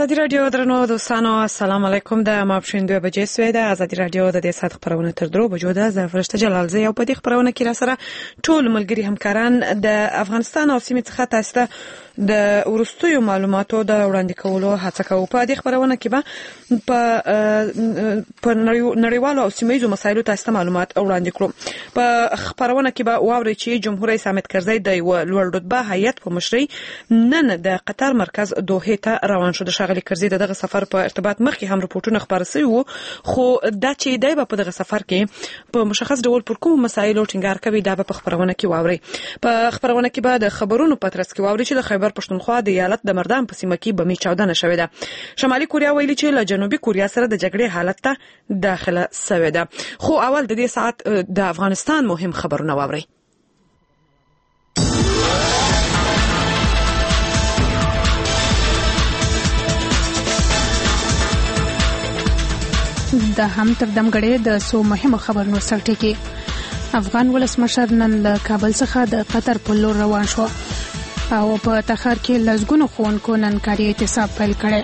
ازادي رادیو درنو دوستانو السلام علیکم. د ماپښین 2 بجې سوې ده. ازادي رادیو د دې سات خبرونه تر 3 بجو ده. زه فرشته جلال زه یو په دې خبرونه کې را سره ټول ملګری همکاران د افغانستان او سیمې څخه تاسو ته د ورستیو معلوماتو د وړاندې کولو هڅه کوو. په دې خبرونه کې به په نړیوالو او سیمه‌یزو مسایلو تاسو ته معلومات وړاندې کړو. په خبرونه کې به واورئ چې جمهور رئیس حامد کرزی د لوړ رتبه هیئت په مشرۍ نن د قطر مرکز دوحه ته روان شو. د شاغلي کرزی دغه سفر په ارتباط مخکې هم راپورټونه خبر شوي وو، خو دا چې دی په دغه سفر کې په مشخص ډول پر کوم مسایلو ټینګار کوي دا په خبرونه کې واورئ. په خبرونه کې به د خبرونو پترس کې واورئ چې د خیبر پښتونخوا د ایالت د مردان په سیمه کې بمي چاودنه شوې ده. شمالي کوریا ویلي چې له جنوبي کوریا سره د جګړې حالت ته داخله شوې ده. خو اول د دې ساعت د افغانستان مهم خبرونه واورئ. د هم تر دمګړې د سو مهمه خبرونو سرټکی. افغان ولسمشر نن له کابل څخه د قطر په لور روان شو او په تخار کې لزګونو ښوونکو نن کاري اعتصاب پیل کړی.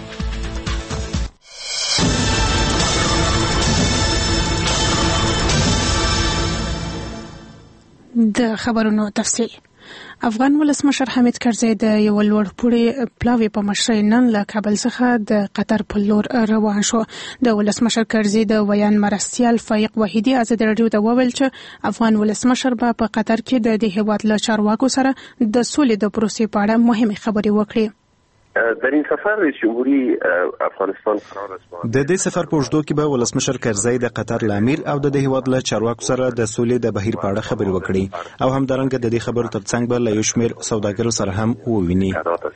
د خبرونو تفصیل. افغان ولسمشر حامد کرزی د یو لوړپوړي پلاوي په مشرۍ نن له کابل څخه د قطر په لور روان شو. د ولسمشر کرزی د ویان مرستیال فایق وحیدی ازادي رادیو ته وویل چې افغان ولسمشر په قطر کې د دې هیواد له چارواکو سره د سولې د پروسې په اړه مهمه خبرې وکړي. در این سفر رئیس جمهوری افغانستان قرار است د دې سفر په اوږدو کې به ولسمشر کرزی د قطر امیر او د هیواد له چارواکو سره د سولې د بهیر په اړه خبرې وکړي او همدارنګه د دې خبرو ترڅنګ به له یو شمېر سوداګرو سره هم وویني.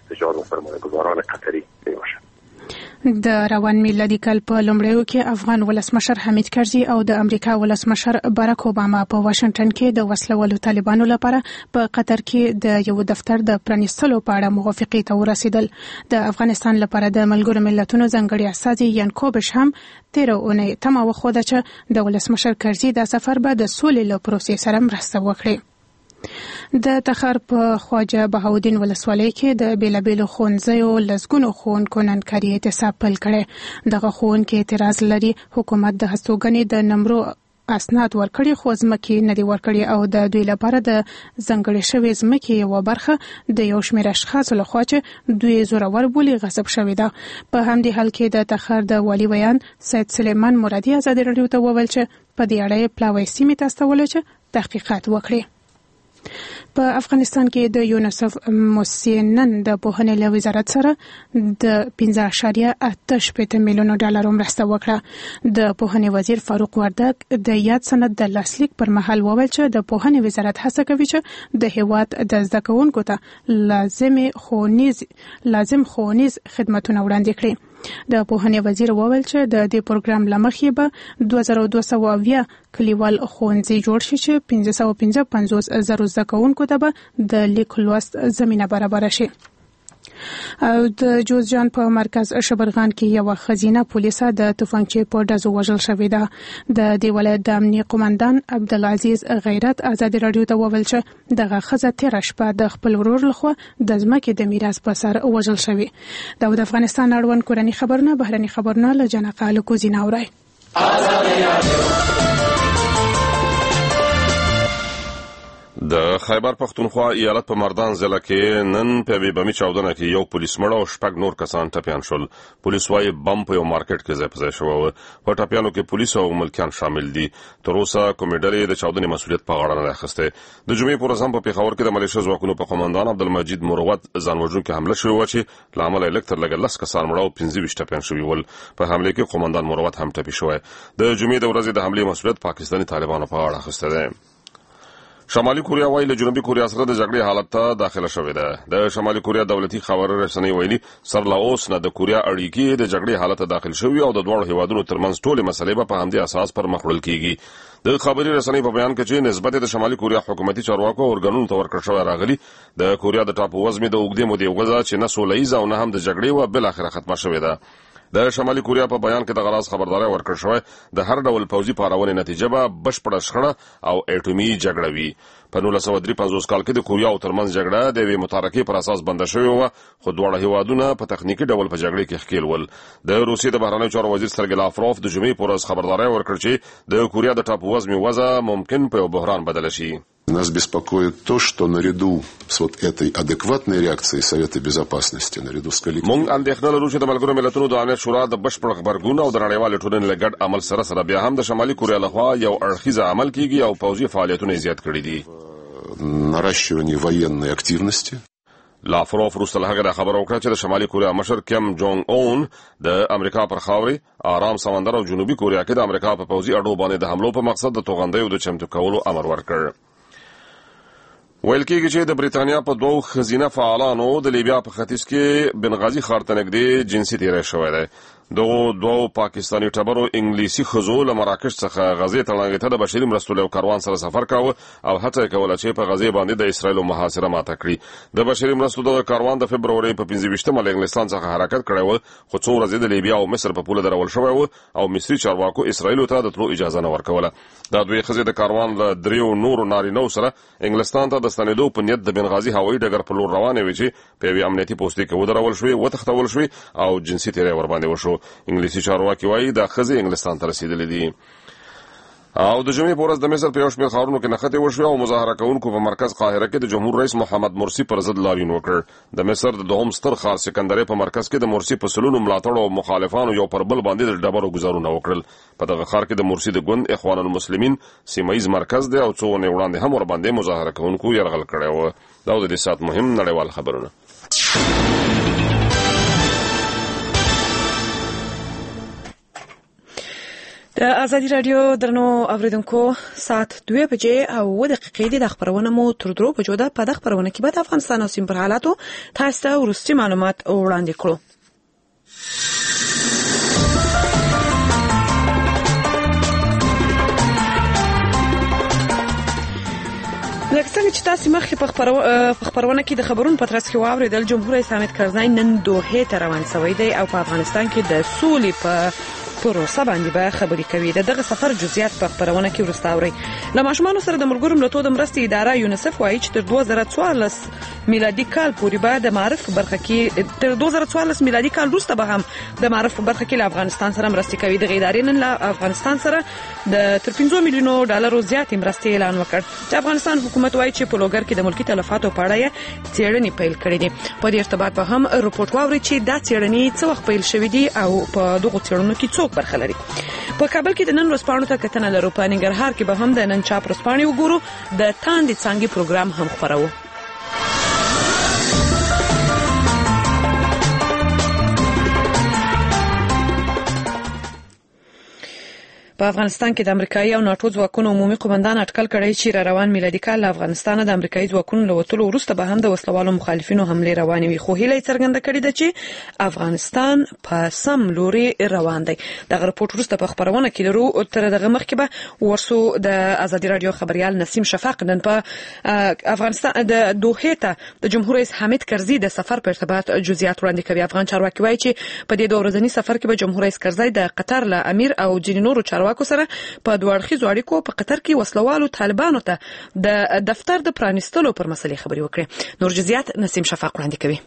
د روان میلادي کال په لومړیو کې افغان ولسمشر حامد کرزی او د امریکا ولسمشر باراک اوباما په واشنگټن کې د وسلوالو طالبانو لپاره په قطر کې د یو دفتر د پرانیستلو په اړه موافقې ته ورسېدل. د افغانستان لپاره د ملګرو ملتونو ځانګړي استازي یان کوبش هم تیر اونۍ تمه وښوده چې د ولسمشر کرزی د سفر به د سولې له پروسې سره مرسته وکړي. د تخار په خواجه بهاودین ولسوالۍ کې د بیلابیلو ښوونځیو لزګونو ښوونکو نن کاري اعتصاب پیل کړی. دغه ښوونکي اعتراض لري حکومت د هستوګنې د نمرو اسناد ورکړي خو ځمکې نه دي ورکړي او د دوی لپاره د ځانګړې شوې ځمکې یوه برخه د یو شمېر اشخاصو لخوا چې دوی زورور بولي غصب شوې ده. په همدې حال کې د تخار د والي ویان سید سلیمان مرادي ازادي رادیو ته وویل چې په دې اړه یې پلاوی سیمې ته استولی چې تحقیقات وکړي. په افغانستان کې د یونیسف موسسې نن د پوهنې له وزارت سره د 15.8 میلیون ډالرو مرسته وکړه. د پوهنې وزیر فاروق وردګ د یاد سند د لاسلیک پر مهال وویل چې د پوهنې وزارت هڅه کوي چې د هیواد د زده کوونکو ته لازم ښوونیز خدمتونه وړاندې کړي. د پوهنې وزیر وویل چې د دې پروګرام لمخې به 2200 کلیوال ښوونځي جوړ شي چې 555 زره زده کوونکو ته به د لیک لوست زمینه برابره شي. او د جوزجان په مرکز شبرغان کې یو خزینه پولیسه د توفانچې په ډزو وژل شوې ده. د دې ولایت د امنیه قومندان عبدالعزیز غیرت ازادي رادیو ته وویل چې دغه ښځه تېره شپه د خپل ورور لخوا د ځمکې د میراث په سر وژل شوې. د افغانستان اړوند کورني خبرونه بهرني خبرونه له جنقه الکوزینه اورئ. د خیبر پښتونخوا ایالت په مردان ضلع کې نن په بمي چاودنه کې یو پولیس مړ او شپږ نور کسان ټپیان شول. پولیس وايي بم په یو مارکیټ کې ځای په ځای شو. په ټپیانو کې پولیس او ملکیان شامل دي. تر اوسه کومې ډلې د چاودنې مسؤلیت په غاړه نه اخیسته. د جمعې پر ورځ په پیښور کې د ملیشیا ځواکونو په قومندان عبدالمجید مروت ځانوژونکي حمله شوې وه چې له امله یې لږ تر لږه 10 کسان مړه او 25 ټپیان شوي ول. په حمله کې قومندان مروت هم ټپي شوی. د جمعې د ورځې د حملې مسؤلیت پاکستاني طالبانو په غاړه اخیسته دی. شمالي کوریا وايي له جنوبي کوریا سره د جګړې حالت ته داخله شوې ده. د شمالي کوریا دولتي خبري رسنۍ ویلي سر لا اوس نه د کوریا اړیکې د جګړې حالت ته داخل شوې او د دوه هیوادونو ترمنځ ټولې مسلې په همدې اساس پر مخ وړل کیږي. د خبري رسنۍ په بیان کې چې نسبت د شمالي کوریا حکومتي چارواکو او ورګنونو ته ورکړل شوی راغلي د کوریا د ټاپو وزمې د اوږدې مودې وغځه چې نه سولهییزه او نه هم د جګړې و بل اخر ختمه شوې ده. د شمالي کوریا په بیان کې د غراض خبرداري ورکړ شوې د هر ډول پوځي پارونې نتیجه به بشپړه شخړه او اټومي جګړه وي. په 1953 کال کې د کوریا ترمنځ جګړه د یوې متارکې پر اساس بند شوې و، خو دواړه هیوادونه په تخنیکی ډول په جګړه کې ښکیل ول. د روسیې د بهرنیو چارو وزیر سرګی لاوروف د جمعې پر ورځ خبرداري ورکړ چې د کوریا د ټاپووزمې وضع ممکن په بحران بدل شي. Нас беспокоит то, что наряду с вот этой адекватной реакцией Совета Безопасности, наряду с коллективом... مونږ اندېښنه لرو چې د ملګرو ملتونو د امنیت شورا د بشپړ خبرګون او د نړیوالې ټولنې له ګډ عمل سره بیا هم د شمالي کوریا لخوا یو اړخیزه عمل کیږي او پوځي فعالیتونه زیات کړي دي. наращивание военной активности. لاوروف وروسته له هغه خبر وکړه چې د شمالي کوریا مشر کیم جونګ اون د امریکا پر خاورې آرام سمندر او جنوبي کوریا کې د امریکا په پوځي اډو باندې د حملو په مقصد د توغندیو د چمتو کولو امر ورکړ. ویل کېږي چې د بریتانیا په دوه خزینه فعالانو د لیبیا په ختیځ کې بنغازي ښار ته نږدې جنسي تیری شوی دی. دغه دوه پاکستاني ټبرو انګلیسي ښځو له مراکش څخه غزې ته لاندې ته د بشري مرستو له کاروان سره سفر کاوه او هڅه یې کوله چې په غزې باندې د اسرایلو محاصره ماته کړي. د بشري مرستو دغه کاروان د فبروري په 25مه له انګلستان څخه حرکت کړی و، خو څو ورځې د لیبیا او مصر په پوله درول شوی و او مصري چارواکو اسرایلو ته د تلو اجازه نه ورکوله. دا دوی ښځې د کاروان له دریو نورو نارینهو سره انګلستان ته د ستنېدو په نیت د بنغازي هوایي ډګر په لور روانې وې چې په یوې امنیتي پوستې کې ودرول شوې، وتښتول شوې او جنسي تیری ورباندې وشو. انګلیسي چارواکي وایي دا ښځې انګلستان ته رسېدلې دي. او د جمعې په ورځ د مصر په یو شمېر ښارونو کې نښتې وشوې او مظاهره کوونکو په مرکز قاهره کې د جمهور رئیس محمد مرسي پر ضد لاریون وکړ. د مصر د دوهم ستر ښار سکندرې په مرکز کې د مرسي په سلونو ملاتړو او مخالفانو یو پر بل باندې د ډبرو ګزارونه وکړل. په دغه ښار کې د مرسي د ګوند اخوان المسلمین سیمهیز مرکز دی او څو ونې وړاندې هم ورباندې مظاهره کوونکو یرغل کړی و. دا د دې ساعت مهم نړیوال خبرونه. د ازادي رادیو درنو اوریدونکو ساعت 2 بجې او 2 دقیقې د خبرونه مو تر 3 بجو ده. په دغه خبرونه کې به د افغانستان او سیمې پر حالاتو تاسو ته وروستي معلومات وړاندې کړو. لکه څنګه چې تاسو مخکې په خبرونه کې د خبرونو په ترڅ کې واوریدل، جمهور رئیس حامد کرزی نن دوحې ته روان شوی دی او په افغانستان کې د سولې په پروسه باندې به خبرې کوي. دغه سفر جزئیات په خبرونه کې ورسته اوري. له ماشومانو سره د ملګرو ملتونو د مرستې اداره یونیسف وایي چې تر 2014 میلادي کال پورې به د معرف برخه کې تر 2014 میلادي کال وروسته به هم د معرف برخه کې له افغانستان سره مرستې کوي. د ادارې نن له افغانستان سره د تر 5 میلیونو ډالرو زیاتې مرستې اعلان وکړ. د افغانستان حکومت وایي چې په لوګر کې د ملکی تلفاتو په اړه څېړنې پیل کړې دي. په دې ارتباط به هم رپورټ واوري چې دا څېړنې څه وخت پیل شوې دي او په دغه څېړنو کې څوک برخه لري. په کابل کې د نن ورځپاڼو ته کتنه لرو. په ننګرهار کې به هم د نن چاپ ورځپاڼې وګورو. د تاندې څانګې پروګرام هم خپرو. په افغانستان کې د امریکایي او ناتو ځواکونو عمومي قومندان اټکل کړی چې روان میلادي کال له افغانستان د امریکایي ځواکونو له وتلو وروسته به هم د وسلوالو مخالفینو حمله روانې وي، خو هیله څرګنده کړې ده چې افغانستان په سم لوري روان دی. دغه رپورټ وروسته په خبرونه کې لرو. تر دغه مخکې به ورسو د ازادي رادیو خبريال نسیم شفاق نن په افغانستان د دوحې ته د جمهور رئیس حامد کرزي د سفر په ارتباط جزئیات وړاندې کوي. افغان چارواکي وایي چې په دې دوه ورځني سفر کې به جمهور رئیس کرزي د قطر له امیر او ځینې نورو چارواکو سره په دوه اړخیزو اړیکو په قطر کې وسلوالو طالبانو ته د دفتر د پرانیستلو پر مسلې خبرې وکړي. نور جزئیات نسیم شفاق وړاندې کوي.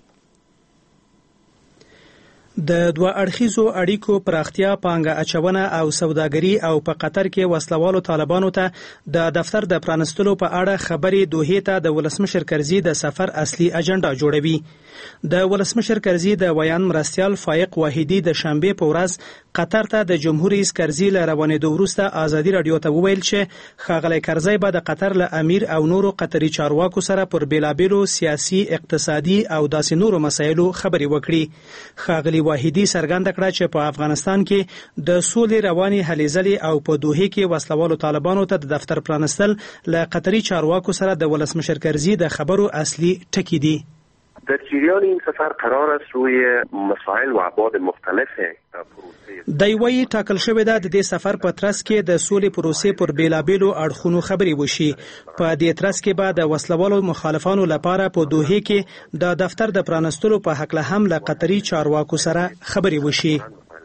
د دوه اړخیزو اړیکو پراختیا، پانګه اچونه او سوداګري او په قطر کې وسلوالو طالبانو ته د دفتر د پرانیستلو په اړه خبرې دوحې ته د ولسمشر کرزي د سفر اصلي اجنډا جوړوي. د ولسمشر کرزي د ویان مرستیال فائق واحدي د شنبه په ورځ قطر ته د جمهور رئیس کرزي له روانېدو وروسته ازادي رادیو ته وویل چې ښاغلی کرزي به د قطر له امیر او نورو قطري چارواکو سره پر بیلابیلو سیاسي، اقتصادي او داسې نورو مسایلو خبرې وکړي. ښاغلی واحدي څرګنده کړه چې په افغانستان کې د سولې رواني هلې ځلې او په دوحې کې وسلوالو طالبانو ته د دفتر پرانستل له قطري چارواکو سره د ولسمشر کرزي د خبرو اصلي ټکي دي. در جریان این سفر قرار است روی مسائل و ابعاد مختلف دی وایي ټاکل شوې ده د دې سفر په ترڅ کې د سولې پروسې پر بیلابیلو اړخونو خبرې وشي. په دې ترڅ کې به د وسلوالو مخالفانو لپاره په دوحې کې د دفتر د پرانستلو په حق له هم له قطري چارواکو سره خبرې وشي.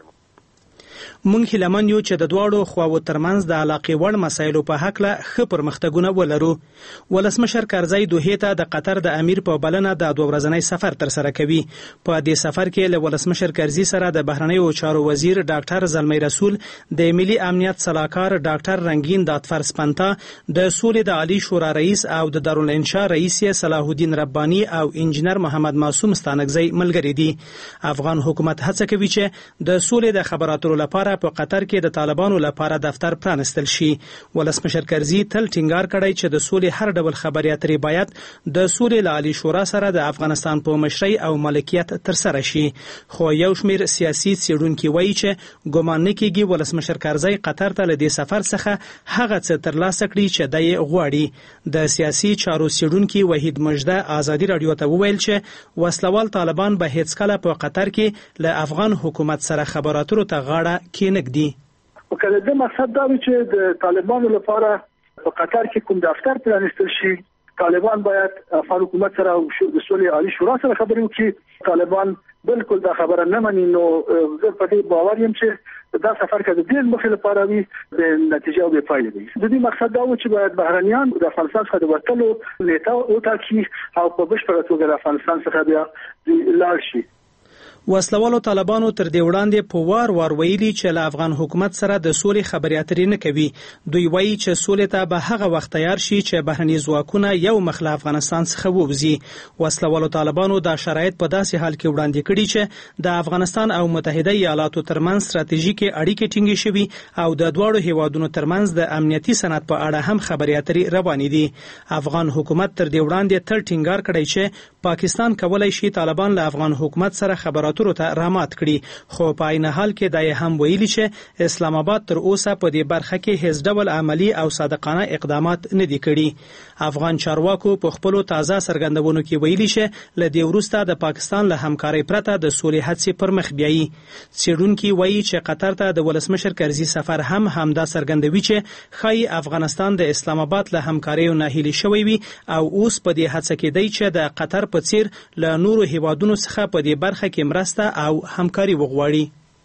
مونږ هیلمن یو چې د دواړو خواو ترمنځ د علاقې وړ مسایلو په حق له ښه پرمختګونه ولرو. ولسمشر کرزی دوحې ته د قطر د امیر په بلنه د 2 ورځنی سفر تر سره کوي. په دې سفر کې له ولسمشر کرزی سره د بهرنیو چارو وزیر ډاکټر زلمی رسول، د ملي امنیت صلاحکار ډاکټر رنگین دادفر سپنتا، د سولې د عالی شورا رئیس او د دارالانشا رئیس صلاح الدین ربانی او انجنیر محمد معصوم ستانکزی ملګری دي. افغان حکومت هڅه کوي چې د سولې د خبراتو لپاره په قطر کې د طالبانو لپاره دفتر پرانستل شي. ولسمشر کرزی تل ټینګار کړی چې د سولې هر ډول خبرې اترې باید د سولې له عالی شورا سره د افغانستان په مشرۍ او مالکیت تر سره شي. خو یو شمېر سیاسي څېړونکي وایي چې ګومان نه کېږي ولسمشر کرزی قطر ته له دې سفر څخه هغه څه ترلاسه کړي چې دی غواړي. د سیاسي چارو څېړونکي وحید مجده ازادي راډیو ته وویل چې وسلوال طالبان به هیڅ کله په قطر کې له افغان حکومت سره خبراتو ته غاړه کېنږدي. وکړه د مقصد دا چې د طالبانو لپاره په قطر کې کوم دفتر پرانستل شي. طالبان باید افغان حکومت سره او د سولې عالی شورا سره خبرې وکړي. طالبان بالکل دا خبره نه مني. نو زه په دې باور یم چې دا سفر کې د دې مخې لپاره وي د نتیجه او د فایده وي. د دې مقصد دا و چې باید بهرنیان د افغانستان څخه د وټلو نیټه وټاکي او په بشپړه توګه د افغانستان څخه بیا لاړ شي. وسلوالو طالبانو تر دې وړاندې په وار ویلي چې له افغان حکومت سره د سولې خبرې اترې نه کوي. دوی وایي چې سولې ته به هغه وخت تیار شي چې بهرني ځواکونه یو مخ له افغانستان څخه ووځي. وسلوالو طالبانو دا شرایط په داسې حال کې وړاندې کړي چې د افغانستان او متحده ایالاتو ترمنځ ستراتیژیکي اړیکې ټینګې شوي او د دواړو هیوادونو ترمنځ د امنیتي سند په اړه هم خبرې اترې روانې دي. افغان حکومت تر دې وړاندې تل ټینګار کړی چې پاکستان کولای شي طالبان له افغان حکومت سره خبراتو ته رامات کړي. خو په عین حال کې دا هم ویلي چې اسلام آباد تر اوسه په دې برخه کې هیڅ ډول عملی او صادقانه اقدامات نه دي کړي. افغان چارواکو په خپل تازه څرګندونو کې ویلي چې له دې وروسته د پاکستان له همکارۍ پرته د سولې هڅې پر مخ بیایي. څېړونکي وایي چې قطر ته د ولسمشر کرزي سفر هم همدا څرګندوي چې ښایي افغانستان د اسلام آباد له همکاریو ناهیلي شوی وي او اوس په دې هڅه کې دی چې د قطر په څیر له نورو هیوادونو څخه په دې برخه کې مرسته او همکاري وغواړي.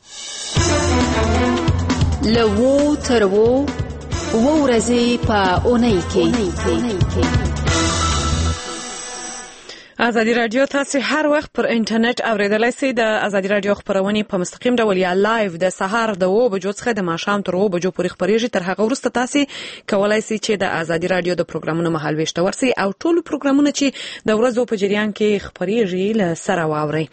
لو ترو ورځې په اونۍ کې ازادي رادیو تاسو هر وخت پر انټرنیټ اوریدلای شئ. د ازادي رادیو خبرونه په مستقیم ډول یا لایو د سهار د 2 بجو څخه د ماښام تر 2 بجو پورې خبرېږي. تر هغه وروسته تاسو کولای شئ چې د ازادي رادیو د پروګرامونو مهال وشته ورسئ او ټول پروګرامونه چې د ورځو په جریان کې خبرېږي له سره واورئ.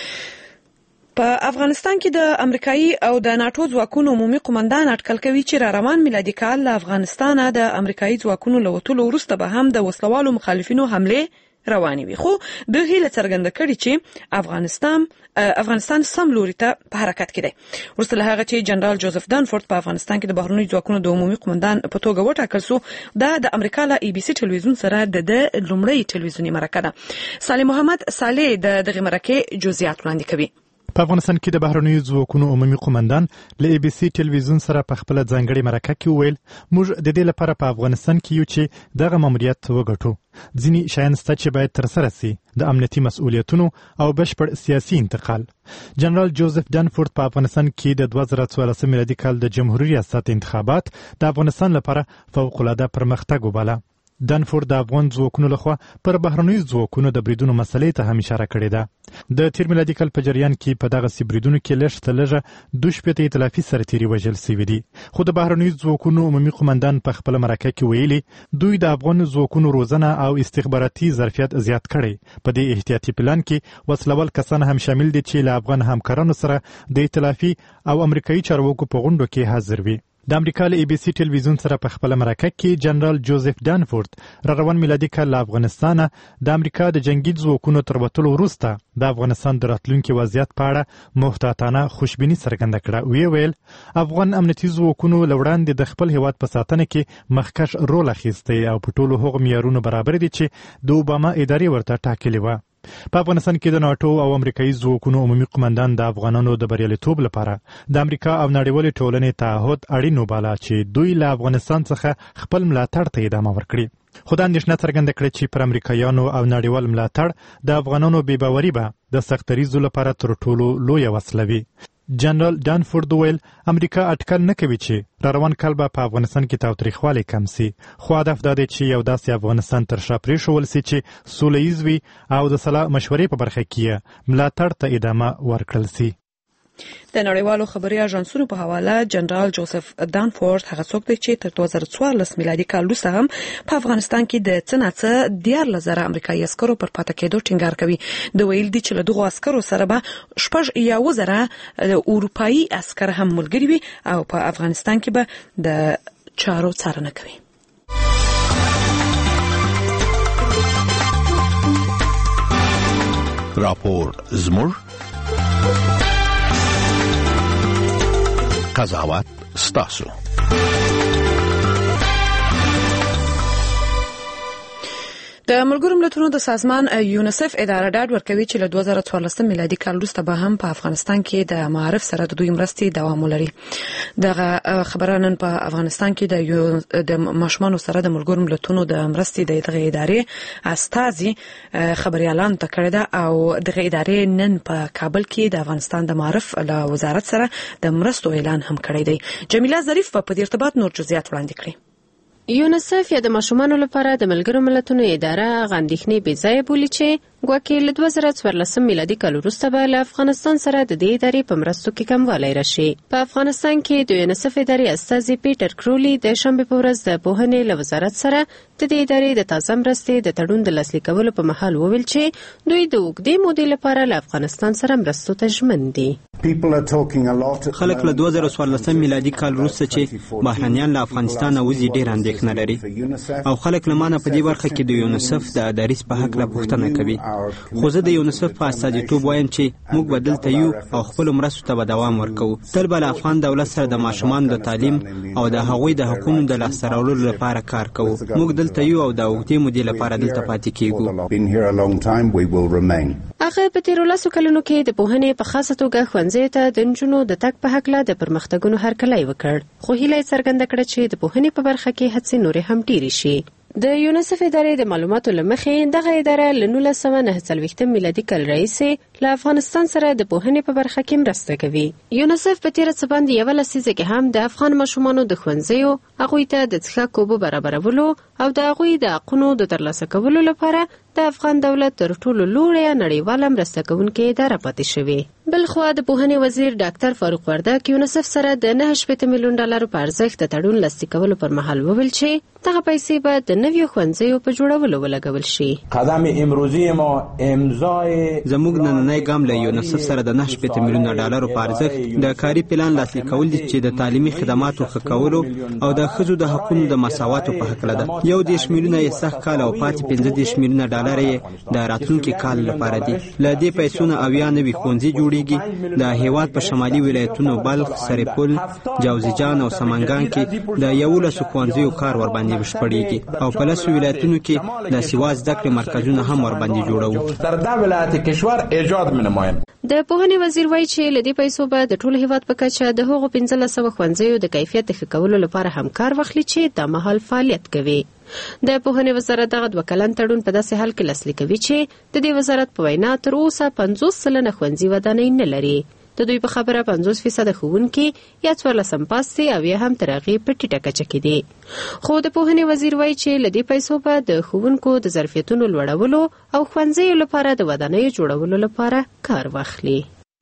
په افغانستان کې د امریکایي او د ناتو ځواکونو عمومي قومندان اټکل کوي چې را روان میلادي کال له افغانستانه د امریکایي ځواکونو له وتلو وروسته به هم د وسلوالو مخالفینو حمله رواني وي. خو د هیله څرګنده کړي چې افغانستان سم لوري ته په حرکت کې دی. ورسره هغه چې جنرال جوزف دانفورد په افغانستان کې د بهرنیو ځواکونو د عمومي قومندان په توګه وټاکل شو. دا د امریکا له ABC ټلویزیون سره د لومړی ټلویزیوني مرکه ده. صالح محمد صالح دغه مرکه جزئیات وړاندې کوي. په افغانستان کې د بهرنیو ځواکونو عمومي قومندان له ABC ټلویزیون سره په خپل ځانګړي مرکه کې وویل موږ د دې لپاره په افغانستان کې یو چې دغه ماموریت وګټو. ځینې شیان شته چې باید ترسره سي، د امنیتي مسؤلیتونو او بشپړ سیاسي انتقال. جنرال جوزف دانفورد په افغانستان کې د 2014 میلادي کال د جمهوریت ریاست انتخابات د افغانستان لپاره فوق العاده پرمختګ وباله. دانفورد د افغان ځواکونو لخوا پر بهرنیو ځواکونو د بریدونو مسلې ته هم اشاره کړې ده. د تیر میلادي کال په جریان کې په دغه بریدونو کې لږ تر لږه 2 ائتلافي سرتیري وژل شوي دي. خو د بهرنیو ځواکونو عمومي قومندان په خپل مرکه کې ویلي دوی د افغان ځواکونو روزنه او استخباراتي ظرفیت زیات کړي. په دې احتیاطي پلان کې وسلوال کسان هم شامل دي چې له افغان همکارانو سره د ائتلافي او امریکایي چارواکو په غونډو کې حاضر وي. د امریکا له ABC ټلویزیون سره په خپل مرکه کې جنرال جوزف دانفورد را روان میلادي کال له افغانستانه د امریکا د جنگي ځواکونو تر وتلو وروسته د افغانستان د راتلونکي وضعیت په اړه محتاطانه خوشبیني څرګنده کړه. ویل افغان امنیتي ځواکونو له وړاندې د خپل هیواد په ساتنه کې مخکښ رول اخیستی او په ټولو هغو معیارونو برابر دي چې د اوباما ادارې ورته ټاکلي وه. په افغانستان کې د ناتو او امریکایي ځواکونو عمومي قومندان د افغانانو د بریالیتوب لپاره د امریکا او نړیوالې ټولنې تعهد اړین وباله چې دوی له افغانستان څخه خپل ملاتړ ته ادامه ورکړي. خو دا اندېښنه څرګنده کړه چې پر امریکایانو او نړیوال ملاتړ د افغانانو بې باوري به د سختریزو لپاره تر ټولو لویه وسله وي. جنرال دانفورد ویل امریکا اټکل نه کوي چې روان کال به په افغانستان کې تاوتریخوالی کم سي، خو هدف دا دی چې یو داسې افغانستان تر شا پرېښول سي چې سوله ییز وي او د سلا مشورې په برخه کې ملاتړ ته ادامه ورکړل سي. د نړیوالو خبري اژانسونو په حواله جنرال جوزف دانفورد هغه څوک دی چې تر 2014 میلادي کال وروسته هم په افغانستان کې د څه نه څه 14,000 امریکایي عسکرو پر پاتې کېدو ټینګار کوي. د ویل دي چې له دغو عسکرو سره به 6,000 اروپایي عسکر هم ملګري وي او په افغانستان کې به د چارو څارنه کوي. راپور زموږ قضاوت ستاسو. د ملګرو ملتونو د سازمان یونیسف اداره ډاډ ورکوي چې له 2014 میلادي کال وروسته به هم په افغانستان کې د معارف سره د دوی مرستې دوام ولري. دغه خبره نن په افغانستان کې د ماشومانو سره د ملګرو ملتونو د مرستې د دغه ادارې استازي خبريالان ته کړی ده او دغه ادارې نن په کابل کې د افغانستان د معارف له وزارت سره د مرستو اعلان هم کړی دی. جمیله ظریف په دې ارتباط نور جزئیات وړاندې کړي. یونیسف یا د ماشومانو لپاره د ملګرو ملتونو اداره غندښنې بې ځایه بولي چې ګواکې له 2014 میلادي کال وروسته به له افغانستان سره د دې ادارې په مرستو کې کموالی راشي. په افغانستان کې د یونیسف ادارې استازي پیټر کرولی د شنبې په ورځ د پوهنې له وزارت سره د دې ادارې د تازه مرستې د تړون د لاسلیک کولو په مهال وویل چې دوی د اوږدې مودې لپاره له افغانستان سره مرستو ته ژمن دي. خلک له 2014 میلادي کال وروسته چې بهرنیان له افغانستان وځي ډېر اندېښنه لري او خلک له مانه په دې برخه کې د یونیسف د ادارې په حق له پوښتنه کوي. خو زه د یونیسف په استازیتوب وایم چې موږ به دلته یو او خپل مرستو ته به دوام ورکوو. تل به له افغان دولت سره د ماشومانو د تعلیم او د هغوی د حقوقو د لاسته راوړلو لپاره کار کوو. موږ دلته یو او د اوږدې مودې لپاره دلته پاتې کیږو. هغه په تیرو لسو کلونو کې د پوهنې په خاصه توګه ښوونځیو ته د نجونو د تګ په هکله د پرمختګونو هرکلی وکړ، خو هیله یې څرګنده کړه چې د پوهنې په برخه کې هڅې نورې هم ډېرې شي. د یونیسف ادارې د معلوماتو له مخې دغه اداره له 1949 میلادي کال راهیسې له افغانستان سره د پوهنې په برخه کې مرسته کوي. یونیسف په تیره څه باندې یوه لسیزه کې هم د افغان ماشومانو د ښوونځیو هغوی ته د څښاک اوبه برابرولو او د هغوی د حقونو د ترلاسه کولو لپاره د افغان دولت تر ټولو لوړه نړیواله مرسته کوونکې اداره پاتې شوې. بلخوا د پوهنې وزیر ډاکټر فاروق وردک یونیسف سره د 9.8 میلیون ډالر په ارزښت د تړون لاسلیک کولو پر مهال وویل چې دغه پیسې به د نویو ښوونځیو په جوړولو ولګول شي. قدم امروزی ما امضای زموږ نننی ګام له یونیسف سره د 9.8 میلیون ډالر په ارزښت د کاري پلان لاسلیک کول دي چې د تعلیمي خدماتو ښه کولو او د ښځو د حقوقو د مساواتو په هکله ده. 1.10 میلیونه یې سخت کال او پاتې 15 میلیونه ډالر یې د راتلونکي کال لپاره دي. له دې پیسو نه اویا نوي ښوونځي جوړیږي. د هیواد په شمالي ولایتونو بلخ، سرپل، جوزجان او سمنګان کې د 11 ښوونځیو کار ور باندې بشپړیږي او په لسو ولایتونو کې د سیوا زده کړې مرکزونه هم ور باندې جوړوو. در ده ولایت کشور ایجاد منمایم. د پوهنې وزیر وایي چې له دې پیسو به د ټول هیواد په کچه د هغو 1500 ښوونځیو د کیفیت ښه کولو لپاره هم کار واخلي چې د مهال فعالیت کوي. د پوهنې وزارت دغه 2 کلن تړون په داسې حال کې لاسلیک کوي چې د دې وزارت په وینا تر اوسه 50% ښوونځي ودانۍ نه لري. د دوی په خبره 50% ښوونکي یا 14 پاس دي او یا هم تر هغې په ټیټه کچه کې دي. خو د پوهنې وزیر وایي چې له دې پیسو به د ښوونکو د ظرفیتونو لوړولو او ښوونځیو لپاره د ودانیو جوړولو لپاره کار واخلي.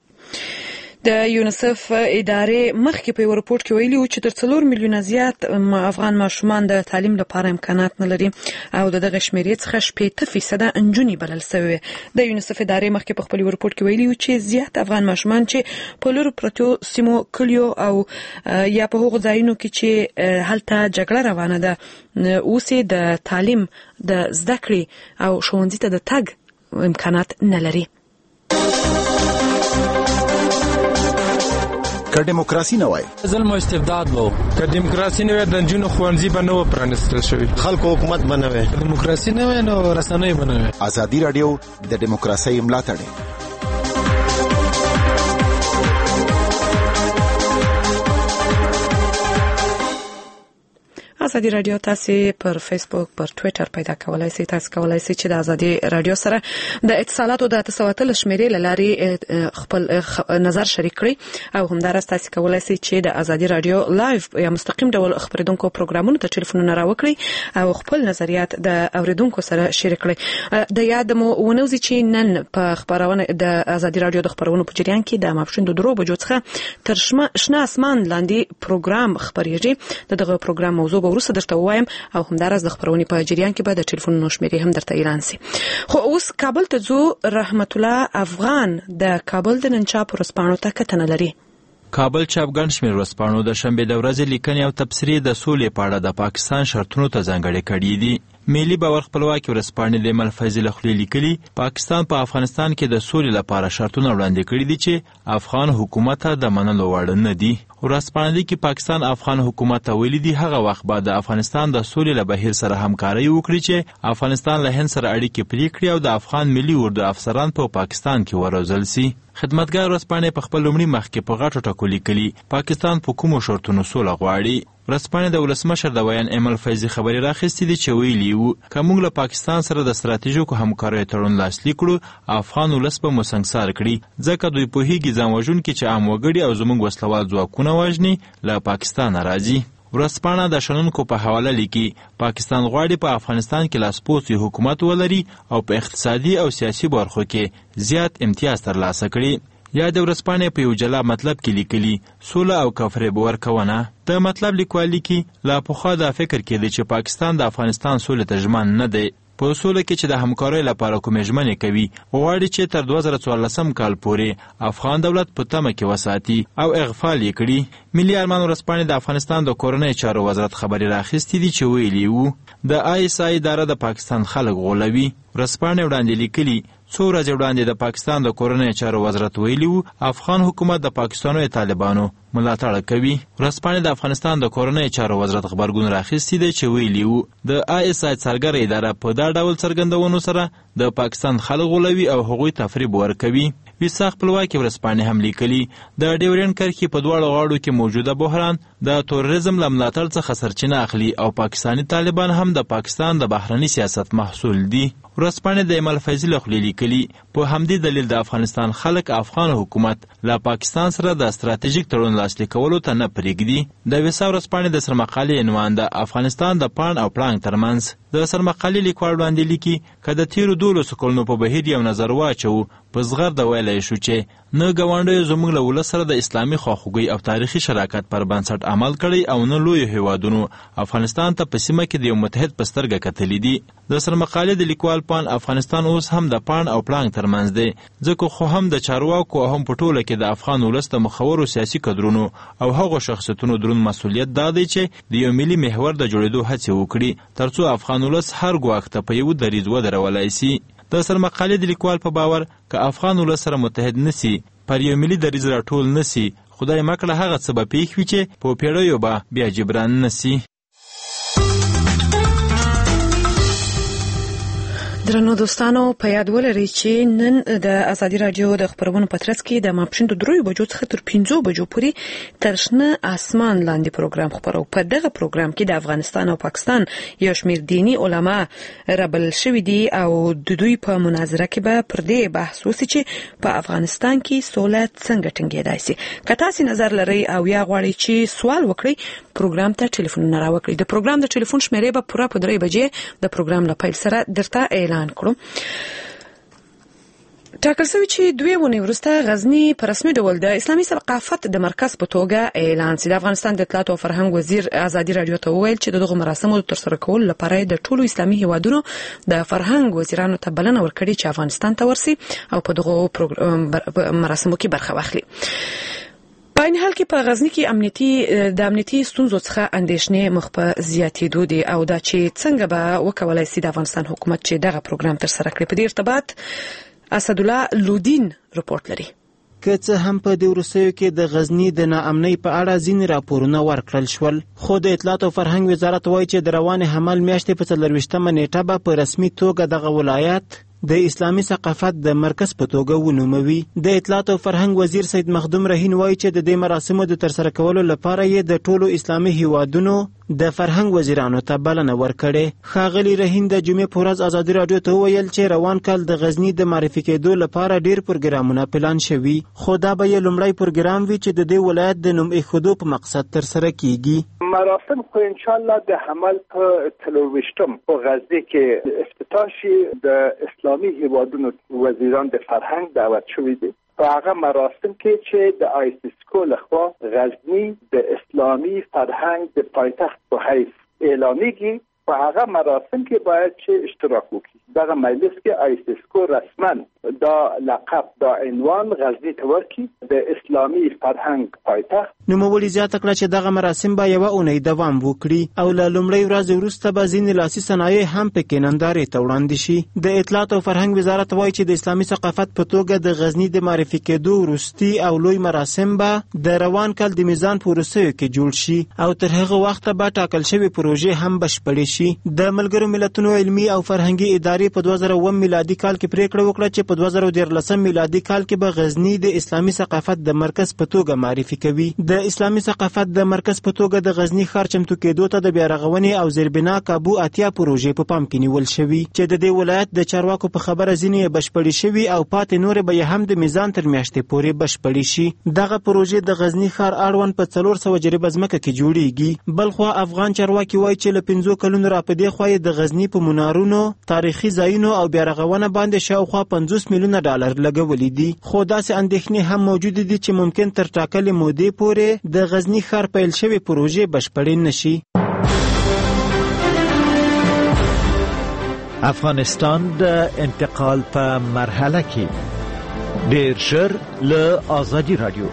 د یونیسف ادارې مخکې په یو رپورټ کې ویلي و چې تر 4 میلیونه زیات افغان ماشومان د تعلیم لپاره امکانات نه لري او دغه شمیرې څخه 80% نجونې بلل شوې. د یونیسف ادارې مخکې په خپل رپورټ کې ویلي و چې زیات افغان ماشومان چې په لورو پرتو سیمو، کلیو او یا په هغو ځایونو کې چې هلته جګړه روانه ده اوس د تعلیم، د زده کړې او ښوونځي ته د تګ امکانات نه لري. که دیموکراسي نه وای ظلم او استبداد وو، که دیموکراسي نه وای د نجونو ښوونځي به نه و پرانیستل شوي، خلکو حکومت به نه وای، دیموکراسي نه وای نو رسنۍ به نه وای. ازادي راډیو د دیموکراسۍ ملاتړ. ازادي رادیو تاسو پر فیسبوک پر ټوئیټر پیدا کولای شئ. تاسو کولای شئ چې د ازادي رادیو سره د اتصالاتو د تسوتل شمیرې لاري خپل نظر شریک کړئ او همدارس تاسو کولای شئ چې د ازادي رادیو لایو یا مستقیم ډول خبرونکو پروګرامونو ته ټلیفونونه راوکړئ او خپل نظریات د اوریدونکو سره شریک کړئ. د یاد مو ونوزي چې نن په خبرونه د ازادي رادیو د خبرونو په جریان کې د ماپښین د 2 بجو څخه تر شنه اسمان لاندې پروګرام خبريږي. دغه پروګرام موضوع به ورسره درته وایم او همدارس د خبرونې په جریان کې به د ټلیفون نشمېرې هم درته اعلان شي. خو اوس کابل ته ځو. رحمت الله افغان د کابل د نن چاپ ورسپانو ته کتنه لري. کابل چاپګن شمیر ورسپانو د شنبه د ورځې لیکنې او تبصرې د سولې په اړه د پاکستان شرطونو ته ځانګړې کړې دي. ملي باور خپلواکي ورسپانې د مل فیضل خلیل لیکلي پاکستان په افغانستان کې د سولې لپاره شرطونه وړاندې کړي دي چې افغان حکومت د منلو وړ نه دي. ورسپانې کې پاکستان افغان حکومت ویلي دي هغه وخت بعد د افغانستان د سولې له بهیر سره همکاري وکړي چې افغانستان له هند سره اړیکې پرې کړي او د افغان ملي اردو افسران په پاکستان کې وروزل سي. خدمتګار ورسپانې په خپل لومړي مخ کې په غاټو ټکو لیکلي پاکستان په کومو شرطونو سوله غواړي. ورسپانې د ولسمشر د ویان ایمل فیضي خبري راخستې دي چې ویلي وو که موږ له پاکستان سره د ستراتیژیکو همکاریو تړون لاسلیک کړو افغان ولس به مو سنګسار کړي ځکه دوی پوهیږي ځان وژونکي چې عام وګړي او زموږ وسلوال ځواکونه وژني له پاکستان راځي. ورسپانه د شنونکو په حواله لیکي پاکستان غواړي په افغانستان کې لاسپوڅی حکومت ولري او په اقتصادي او سیاسي برخو کې زیات امتیاز ترلاسه کړي. یا د ورسپانې په یو جلا مطلب کې لیکلي سوله او کفرې به ورکونه. د مطلب لیکوال لیکي لا پخوا دا فکر کېده چې پاکستان د افغانستان سولې ته ژمن نه دی. په سوله کې چې د همکارۍ لپاره کومې ژمنې کوي غواړي چې تر 2014 کال پورې افغان دولت په تمه کې وساتي او اغفال یې کړي. ملي ارمان ورسپانې د افغانستان د کورنۍ چارو وزارت خبري راخستې دي چې ویلي وو د ISI اداره د پاکستان خلک غولوي. ورسپانې وړاندې لیکلي څو ورځې وړاندې د پاکستان د کورنۍ چارو وزارت ویلي وو افغان حکومت د پاکستاني طالبانو ملاتړ کوي. ورسپانې د افغانستان د کورنۍ چارو وزارت خبرګون راخستې دی چې ویلي وو د ISI څرګره اداره په دا ډول څرګندونو سره د پاکستان خلک غولوي او هغوی تفریب ورکوي. ویسا خپلواکي ورسپانې هم لیکلي د ډیورین کرښې په دواړو غاړو کې موجوده بحران د تروریزم له ملاتړ څخه سرچینه اخلي او پاکستاني طالبان هم د پاکستان د بهرني سیاست محصول دي. ورسپانې د ایمل فیضل خلیل لیکلي په همدې دلیل د افغانستان خلک افغان حکومت له پاکستان سره د ستراتیژیک تړون لاسلیک کولو ته نه پرېږدي. د ویسا ورسپانې د سرمقالې عنوان د افغانستان د پان او پړانګ ترمنځ. د سرمقالې لیکوال وړاندې لیکي که د تیرو 12 کلونو په بهیر یو نظر واچو په زغرده ویلی شو چې نه ګاونډیو زموږ له ولس سره د اسلامي خواخوږۍ او تاریخي شراکت پر بنسټ عمل کړی او نه لویو هیوادونو افغانستان ته په سیمه کې د یو متحد په سترګه کتلي دي. د سرمقالې د لیکوال پان افغانستان اوس هم د پان او پړانګ ترمنځ دی ځکه خو هم د چارواکو او هم په ټوله کې د افغان ولس د مخورو سیاسي کدرونو او هغو شخصیتونو درون مسؤلیت دا دی چې د یو ملي محور د جوړېدو هڅې وکړي ترڅو افغان ولس هر ګواښ ته په یو دریځ ودرولی سي. د سرمقالې د لیکوال په باور که افغان ولس سره متحد نسی پر یو ملي دریځ راټول نسی خدای مکړه هغه څه به پیښ وي چې په پیړیو به بیا جبران نسی. درنو دوستانو په یاد ولرئ چې نن د ازادي رادیو د خبرونو په ترڅ کې د ماپښین د 3 بجو څخه تر 5 بجو پورې تر شنه اسمان لاندې پروګرام خبرو. په دغه پروګرام کې د افغانستان او پاکستان یو شمېر دینی علما رابل شوي دي او د دوی په مناظره کې به پر دې بحث وشي چې په افغانستان کې سوله څنګه ټینګېدای شي. که تاسو نظر لرئ او یا غواړئ چې سوال وکړئ پروګرام ته ټلیفون راوکړئ. د پروګرام د ټلیفون شمیرې به پوره په 3 بجې د پروګرام له پیل سره درته اعلان کړو. ټاکل شوی چې 2 ونې وروسته غزنی په رسمي ډول د اسلامي ثقافت د مرکز په توګه اعلان شي. د افغانستان د اطلاعات او فرهنګ وزیر ازادي رادیو ته وویل چې دغه مراسمو تر سره کول لپاره د ټولو اسلامي هیوادونو د فرهنګ وزیرانو ته بلنه ورکړي چې افغانستان ته ورسي او په دغه مراسمو کې برخه واخلي. په این حال کې په غزنی کې د امنیتي ستونزو څخه اندېښنې مخ په زیاتېدو دي او دا چې څنګه به وکولای شي د افغانستان حکومت چې دغه پروګرام تر سره کړي. په دې ارتباط اسدالله لودین رپورت لري. که څه هم په دې وروستیو کې د غزنی د ناامنۍ په اړه ځینې راپورونه ورکړل شول خو د اطلاعات او فرهنګ وزارت وایي چې د روانې حمل میاشتې په 24مه نیټه به په رسمي توګه دغه ولایت د اسلامي ثقافت د مرکز په توګه ونوموي. د اطلاعات او فرهنګ وزیر سید مخدوم رهین وایي چې د دې مراسمو د ترسره کولو لپاره یې د ټولو اسلامي هیوادونو د فرهنګ وزیرانو ته بلنه ورکړې. ښاغلي رحیم د جمعې په ورځ ازادي راډیو ته وویل چې روان کال د غزني د معرفي کېدو لپاره ډیر پروګرامونه پلان شوي، خو دا به یې لومړی پروګرام وي چې د دې ولایت د نوم ایښودو په مقصد ترسره کیږي. مراسم خو ان شاء الله د حمل په 23 په غزني کې افتتاح شي. د اسلامي هیوادونو وزیران د فرهنګ دعوت شوي دي. په هغه مراسم کې چې د آیسیسکو لخوا غزني د اسلامي فرهنګ د پایتخت په حیث اعلامیږي، په هغه مراسم کې باید چې اشتراک وکړي. دغه مجلس کې آیسیسکو رسما دا لقب دا عنوان غزني ته ورکړي د اسلامي فرهنګ پایتخت. نوموړي زیاته کړه چې دغه مراسم به یوه اونۍ دوام وکړي او له لومړۍ ورځې وروسته به ځینې لاسي صنایع هم پکې نندارې ته وړاندې شي. د اطلاعات او فرهنګ وزارت وایي چې د اسلامي ثقافت په توګه د غزني د معرفي کېدو وروستي او لوی مراسم به د روان کال د میزان په وروستیو کې جوړ شي او تر هغه وخته به ټاکل شوي پروژې هم بشپړې شي. د ملګرو ملتونو علمي او فرهنګي ادارې په 2009 میلادي کال کې پریکړه وکړه چې په 2013 میلادي کال کې به غزني د اسلامي ثقافت د مرکز په توګه معرفي کوي. د اسلامي ثقافت د مرکز په توګه د غزني ښار چمتو کېدو ته د بیارغونې او زیربنا کابو اتیا پروژې په پام کې نیول شوي چې د دې ولایت د چارواکو په خبره ځینې بشپړې شوي او پاتې نورې به هم د میزان تر میاشتې پورې بشپړې شي. دغه پروژې د غزني ښار اړوند په 400 جریبه ځمکه کې جوړیږي. بلخوا افغان چارواکي وایي چې له 5 کلونو راپدې خو د غزني په منارونو، تاریخي ځایونو او بیارغونه باندې شاوخوا 50 میلیونه ډالر لګولي دي. خو داسې اندېښنې هم موجود دي چې ممکن تر ټاکلې مودې پورې د غزني ښار پیل شوی پروژې بشپړې نشي. افغانستان د انتقال په مرحله کې ډیر ژر له آزادي رادیو.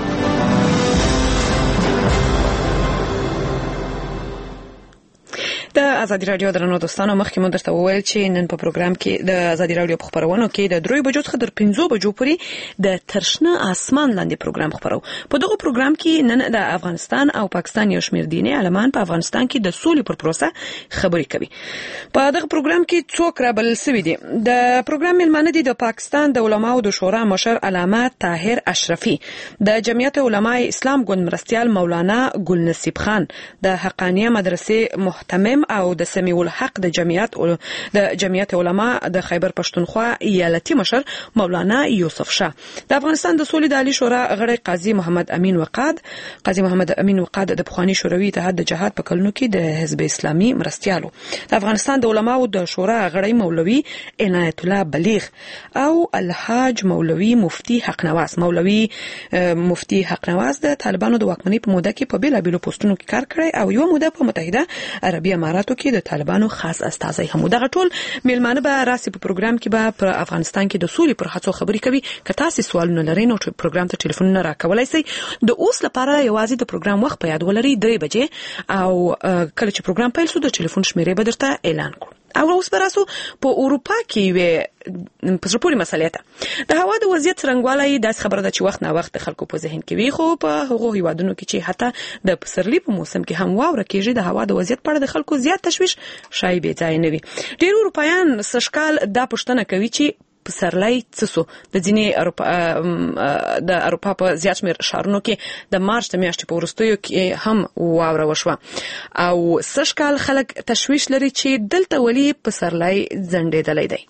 د ازادي رادیو درنو دوستانو، مخکې مو درته وویل چې نن په پروګرام کې د ازادي رادیو په خبرونو کې د 3 بجو څخه تر 5 بجو پورې د ترشنه اسمان لاندې پروګرام خبرو. په دغه پروګرام کې نن د افغانستان او پاکستان یو شمېر دیني عالمان په افغانستان کې د سولې پر پروسه خبرې کوي. په دغه پروګرام کې څوک رابلل شوي دي؟ د پروګرام ملمانه دي د پاکستان د علماو د شورا مشر علامه طاهر اشرفي، د جمعیت علماء اسلام ګوند مرستیال مولانا ګل نصیب خان، د حقانیه مدرسې محتمم او د سمیع الحق د جمعیت علماء د خیبر پښتونخوا ایالتي مشر مولانا یوسف شاه، د افغانستان د سولې د عالی شورا غړی قاضي محمد امین وقاد د پخوانی شوروي اتحاد د جهاد په کلونو کې د حزب اسلامي مرستیالو، د افغانستان د علماو د شورا غړی مولوي عنایت الله بلیغ او الحاج مولوي مفتی حق نواز د طالبانو د واکمنۍ په موده کې په بیلابیلو پوسټونو کې کار کړی او یو موده په متحده عربي اماراتو کې د طالبانو خاص استازی هم. دغه ټول میلمانه به راسي په پروګرام کې به پر افغانستان کې د سولې پر هڅو خبرې کوي. که تاسو سوالونه لرئ نو پروګرام ته ټلیفونونه راکولای شئ. د اوس لپاره یوازې د پروګرام وخت په یاد ولرئ 3 بجې او کله چې پروګرام پیل شو د ټلیفون شمیرې به درته اعلان کړو. او اوس براسو په اروپا کې وي په سپوري مسلې ته د هوا د وضعیت څرنګوالی داس خبره ده چې وخت نه وخت خلکو په ذهن کې وي، خو په هغو هیوادونو کې چې حتی د پسرلي په موسم کې هم واوره کېږي د هوا د وضعیت په اړه د خلکو زیات تشویش شای بې ځای نه وي. ډېر اروپایان سږکال دا پوښتنه کوي چې پسرلی څه سو. د ځینې د اروپا په زیات شمېر ښارونو کې د مارچ د میاشتې په وروستیو کې هم واوره وشوه او سږکال خلک تشویش لري چې دلته ولې پسرلی ځنډېدلی دی.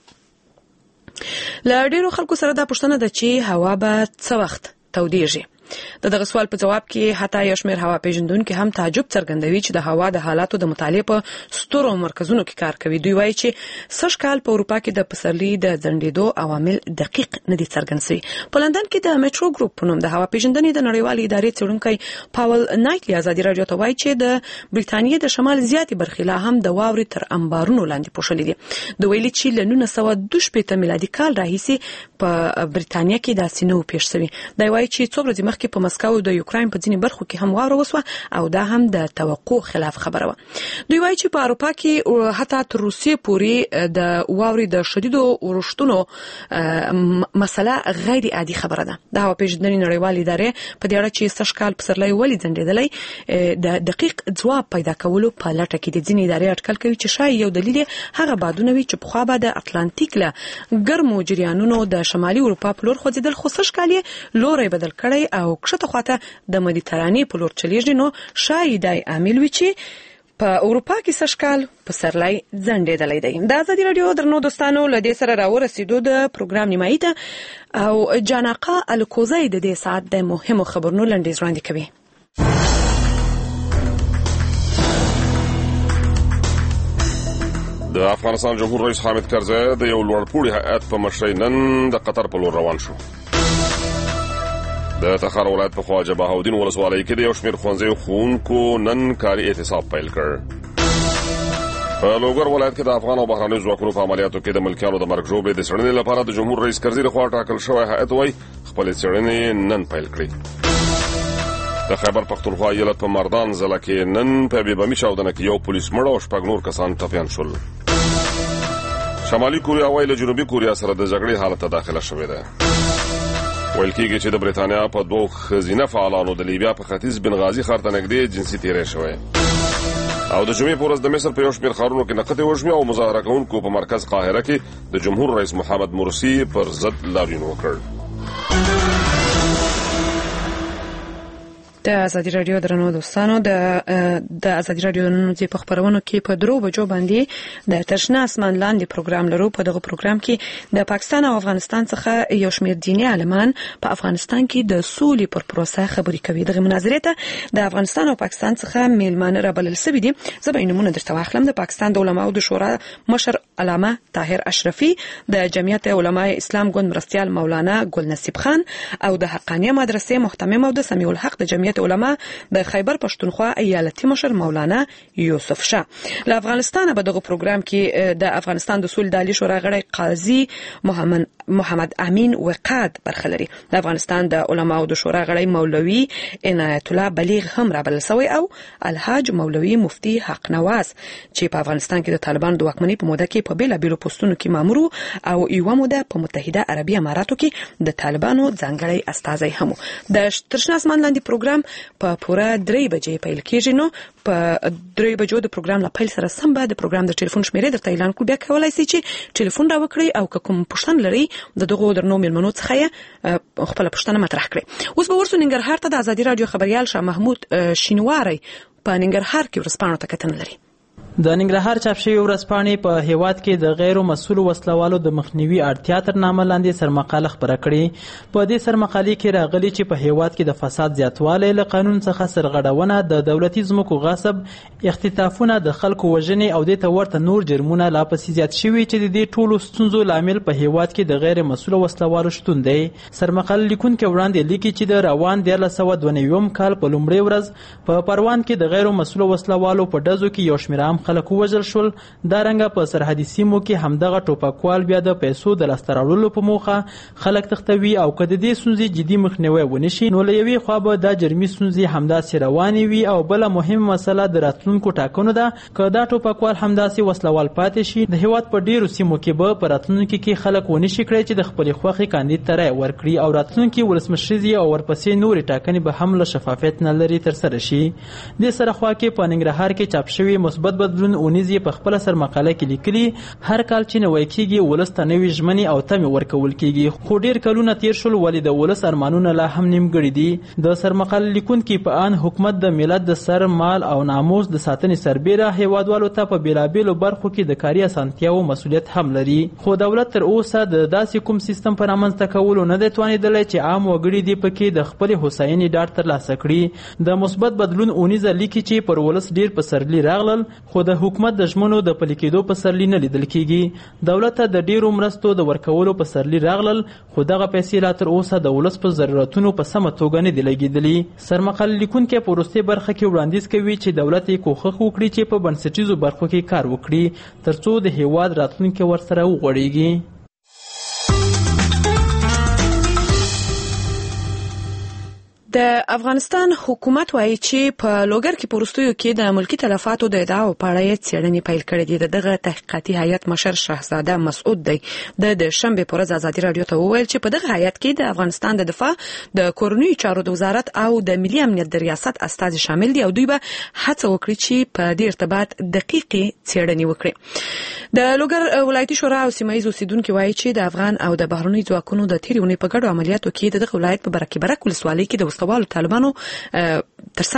له ډېرو خلکو سره دا پوښتنه ده چې هوا به څه وخت تودېږي. د دغه سوال په جواب کې حتی یو شمېر هوا پیژندونکي هم تعجب څرګندوي چې د هوا د حالاتو د مطالعې په سترو مرکزونو کې کار کوي. دوی وایي چې سږکال په اروپا کې د پسرلي د ځنډېدو عوامل دقیق نه دي څرګند شوي. په لندن کې د میټرو ګروپ په نوم د هوا پیژندنې د نړیوالې ادارې څېړونکی پاول نایټلی ازادي راډیو ته وایي چې د بریتانیې د شمال زیاتې برخې لا هم د واورې تر انبارونو لاندې پوښلې دي. د ویلي چې له 1922 میلادي کال راهیسې په بریتانیا کې داسې نه و پېښ شوي. دی وایي چې څو ورځې مخکې په مسکو د یوکراین په ځینې برخو کې هم واوره وسوه او دا هم د توقع خلاف خبره وه. دوی وایي چې په اروپا کې حتی تر روسیې پورې د واورې د شدیدو اورښتونو مسله غیر عادي خبره ده. د هوا پیژندنې نړیوالې ادارې په دې اړه چې سږکال پسرلی ولې ځنډېدلی د دقیق ځواب پیدا کولو په لټه کې دي. ځینې ادارې اټکل کوي چې شاید یو دلیل هغه بادونه وي چې پخوا به د اتلانتیک له ګرمو جریانونو د شمالي اروپا په لور خوځېدل، خو سږکال یې لوری بدل کړی او کښته خواته د مدیترانې په لور چلیږي. نو شاید دا عامل وي چې په اروپا کې سشکال په سرلای ځنډېدلی دی. د ازادي راډیو درنو دوستانو له دې سره راورسېدو د پروګرام نیمایي ته او جانقه الکوزی د دې ساعت د مهمو خبرونو لنډیز وړاندې کوي. د افغانستان جمهور رئیس حامد کرزی د یو لوړپوړي هیئت په مشرۍ نن د قطر په لور روان شو. د تخار ولایت په خواجه بهاودین ولسوالۍ کې د یو شمېر ښوونځیو ښوونکو نن کاري اعتصاب پیل کړ. په لوګر ولایت کې د افغان او بهرنیو ځواکونو په عملیاتو کې د ملکیانو د مرګ ژوبلې د څېړنې لپاره د جمهور رئیس کرزي لخوا ټاکل شوی هیئت وایي خپلې څېړنې نن پیل کړې. د خیبر پښتونخوا ایالت په مردان ضلع کې نن په بې بمي چاودنه کې یو پولیس مړ او 6 نور کسان ټپیان شول. شمالي کوریا وایي له جنوبي کوریا سره د جګړې حالت ته داخله شوې ده. ویل کېږي چې د برېټانیا په 2 ښځینه فعالانو د لیبیا په ختیځ بنغازي ښار ته نږدې جنسي تېری شوی او د جمعې په ورځ د مصر په یو شمېر ښارونو کې نښتې وژمې او مظاهره کوونکو په مرکز قاهره کې د جمهور رئیس محمد مرسي پر ضد لاریون وکړ. د ازادي راډیو درنو دوستانو د ازادي راډیو نن په خبرونو کې په 3 بجو باندې د ترشنا اسمان لاندې پروګرام لرو. په دغه پروګرام کې د پاکستان او افغانستان څخه یو شمېر دیني عالمان په افغانستان کې د سولې پر پروسه خبرې کوي. دغه مناظرې ته د افغانستان او پاکستان څخه میلمانه رابلل شوي دي. زه به نمونه درته واخلم. د پاکستان د علماو د شورا مشر علامه طاهر اشرفي، د جمعیت علماء اسلام ګوند مرستیال مولانا ګل نصیب خان او د حقانیه مدرسې محتمم او د سمیع الحق د جمعیت علماء د خیبر پښتونخوا ایالتي مشر مولانا یوسف شاه. له افغانستان په دغه پروګرام کې د افغانستان د سولې د عالی شورا غړی قاضي محمد امین وقاد برخه لري. د افغانستان د علماو د شورا غړی مولوي عنایت الله بلیغ هم رابلل شوی او الحاج مولوي مفتی حق نواز چې په افغانستان کې د طالبان د واکمنۍ په موده کې په بیلابیلو پوسټونو کې مامور او یو موده په متحده عربي اماراتو کې د طالبانو ځانګړی استازی هم. د ترشنا اسمان لاندې پروګرام په پوره 3 بجې پیل کېږي. نو په 3 بجو د پروګرام لا پیل سره سم به د پروګرام د ټلیفون شمیرې درته اعلان کړو. بیا کولای شئ چې ټلیفون را وکړئ او کوم پوښتنه لرئ د دغه درنو میلمنو څخه خپل پوښتنه مطرح کړئ. اوس به ورسو ننګرهار ته. د ازادي راډیو خبريال شاه محمود شینواری په ننګرهار کې ورسپانو ته کتنه لري. د ننګرهار چاپ شوی ورځپاڼې په هیواد کې د غیر مسؤلو وسلوالو د مخنیوي اړتیا تر نامه لاندې سرمقاله خبره کړې. په دې سرمقالې کې راغلي چې په هیواد کې د فساد زیاتوالی له قانون څخه سرغړونه، د دولتي ځمکو غصب، اختطافونه، د خلکو وژنې او دې ته ورته نور جرمونه لا پسې زیات شوي چې د دې ټولو ستونزو لامل په هیواد کې د غیر مسؤلو وسلوالو شتون دی. سرمقاله لیکونکي وړاندې لیکي چې د روان 1992 کال په لومړۍ ورځ په پروان کې د غیر مسؤلو وسلوالو په ډزو کې یو شمېر خلک وژل شول. دا رنګه په سرحدي سیمو کې همدغه ټوپکوال بیا د پیسو د لاسته راوړلو په موخه خلک تختوي او که د دې ستونزې جدي مخنیوی ونشي نو له یوې خوا به دا جرمي ستونزې همداسې روانې وي او بله مهمه مسله د راتلونکو ټاکنو ده. که دا ټوپکوال همداسې وسلوال پاتې شي د هیواد په ډیرو سیمو کې به په راتلونکي کې خلک ونشي کړی چې د خپلې خوښې کاندید ته رایه ورکړي او راتلونکي ولسمشریزې او ورپسې نورې ټاکنې به هم له شفافیت نه لرې ترسره شي. دې سره خوا کې په ننګرهار کې چاپ شوي مثبت بدلون اونیزي په خپل سرمقاله کې لیکلي هر کال چې نوی کېږي ولس ته نوې ژمنې او تمې ورکول کېږي، خو ډیر کلونه تیر شول ولې د ولس ارمانونه لا هم نیمګړي دي. د سرمقاله لیکونکي په ان حکومت د ملت د سر مال او ناموس د ساتنې سربیره هیوادوالو ته په بیلابیلو برخو کې د کاري اسانتیاو مسؤلیت هم لري، خو دولت تر اوسه د داسې کوم سیستم په رامنځته کولو نه دی توانېدلی چې عام وګړي دې پکې د خپلې هوساینې ډاډ ترلاسه کړي. د مثبت بدلون اونیزه لیکي چې پر ولس ډیر پسرلي راغلل خو د حکومت د ژمنو د پلي کېدو پسرلي نه لیدل کېږي. دولت ته د ډیرو مرستو د ورکولو پسرلي راغلل خو دغه پیسې لا تر اوسه د ولس په ضرورتونو په سمه توګه نه دي لګېدلي. سرمقاله لیکونکی په وروستۍ برخه کې وړاندیز کوي چې دولت یې کوښښ وکړي چې په بنسټیزو برخو کې کار وکړي ترڅو د هیواد راتلونکی ورسره وغوړېږي. د افغانستان حکومت وایي چې په لوګر کې پروستیو کې د ملکی تلفاتو د ادعاو په اړه څېړنې پیل کړې دي. دغه تحقیقاتي هیئت مشر شهزاده مسعود دی د شنبه په ورځ ازادي راډیو ته وویل چې په دغه هیئت کې د افغانستان د دفاع د کورنیو چارو د وزارت او د ملي امنیت د ریاست استازي شامل دي او دوی به هڅه وکړي چې په دې ارتباط دقیقې څېړنې وکړي. د لوګر ولایتي شورا او سیمه ییز اوسیدونکو وایي چې د افغان او د بهرنیو ځواکونو د تیرې اونۍ په ګډو عملیاتو کې دغه ولایت په برکې ولسوالۍ کې د وسلوالو طالبانو ترڅنګ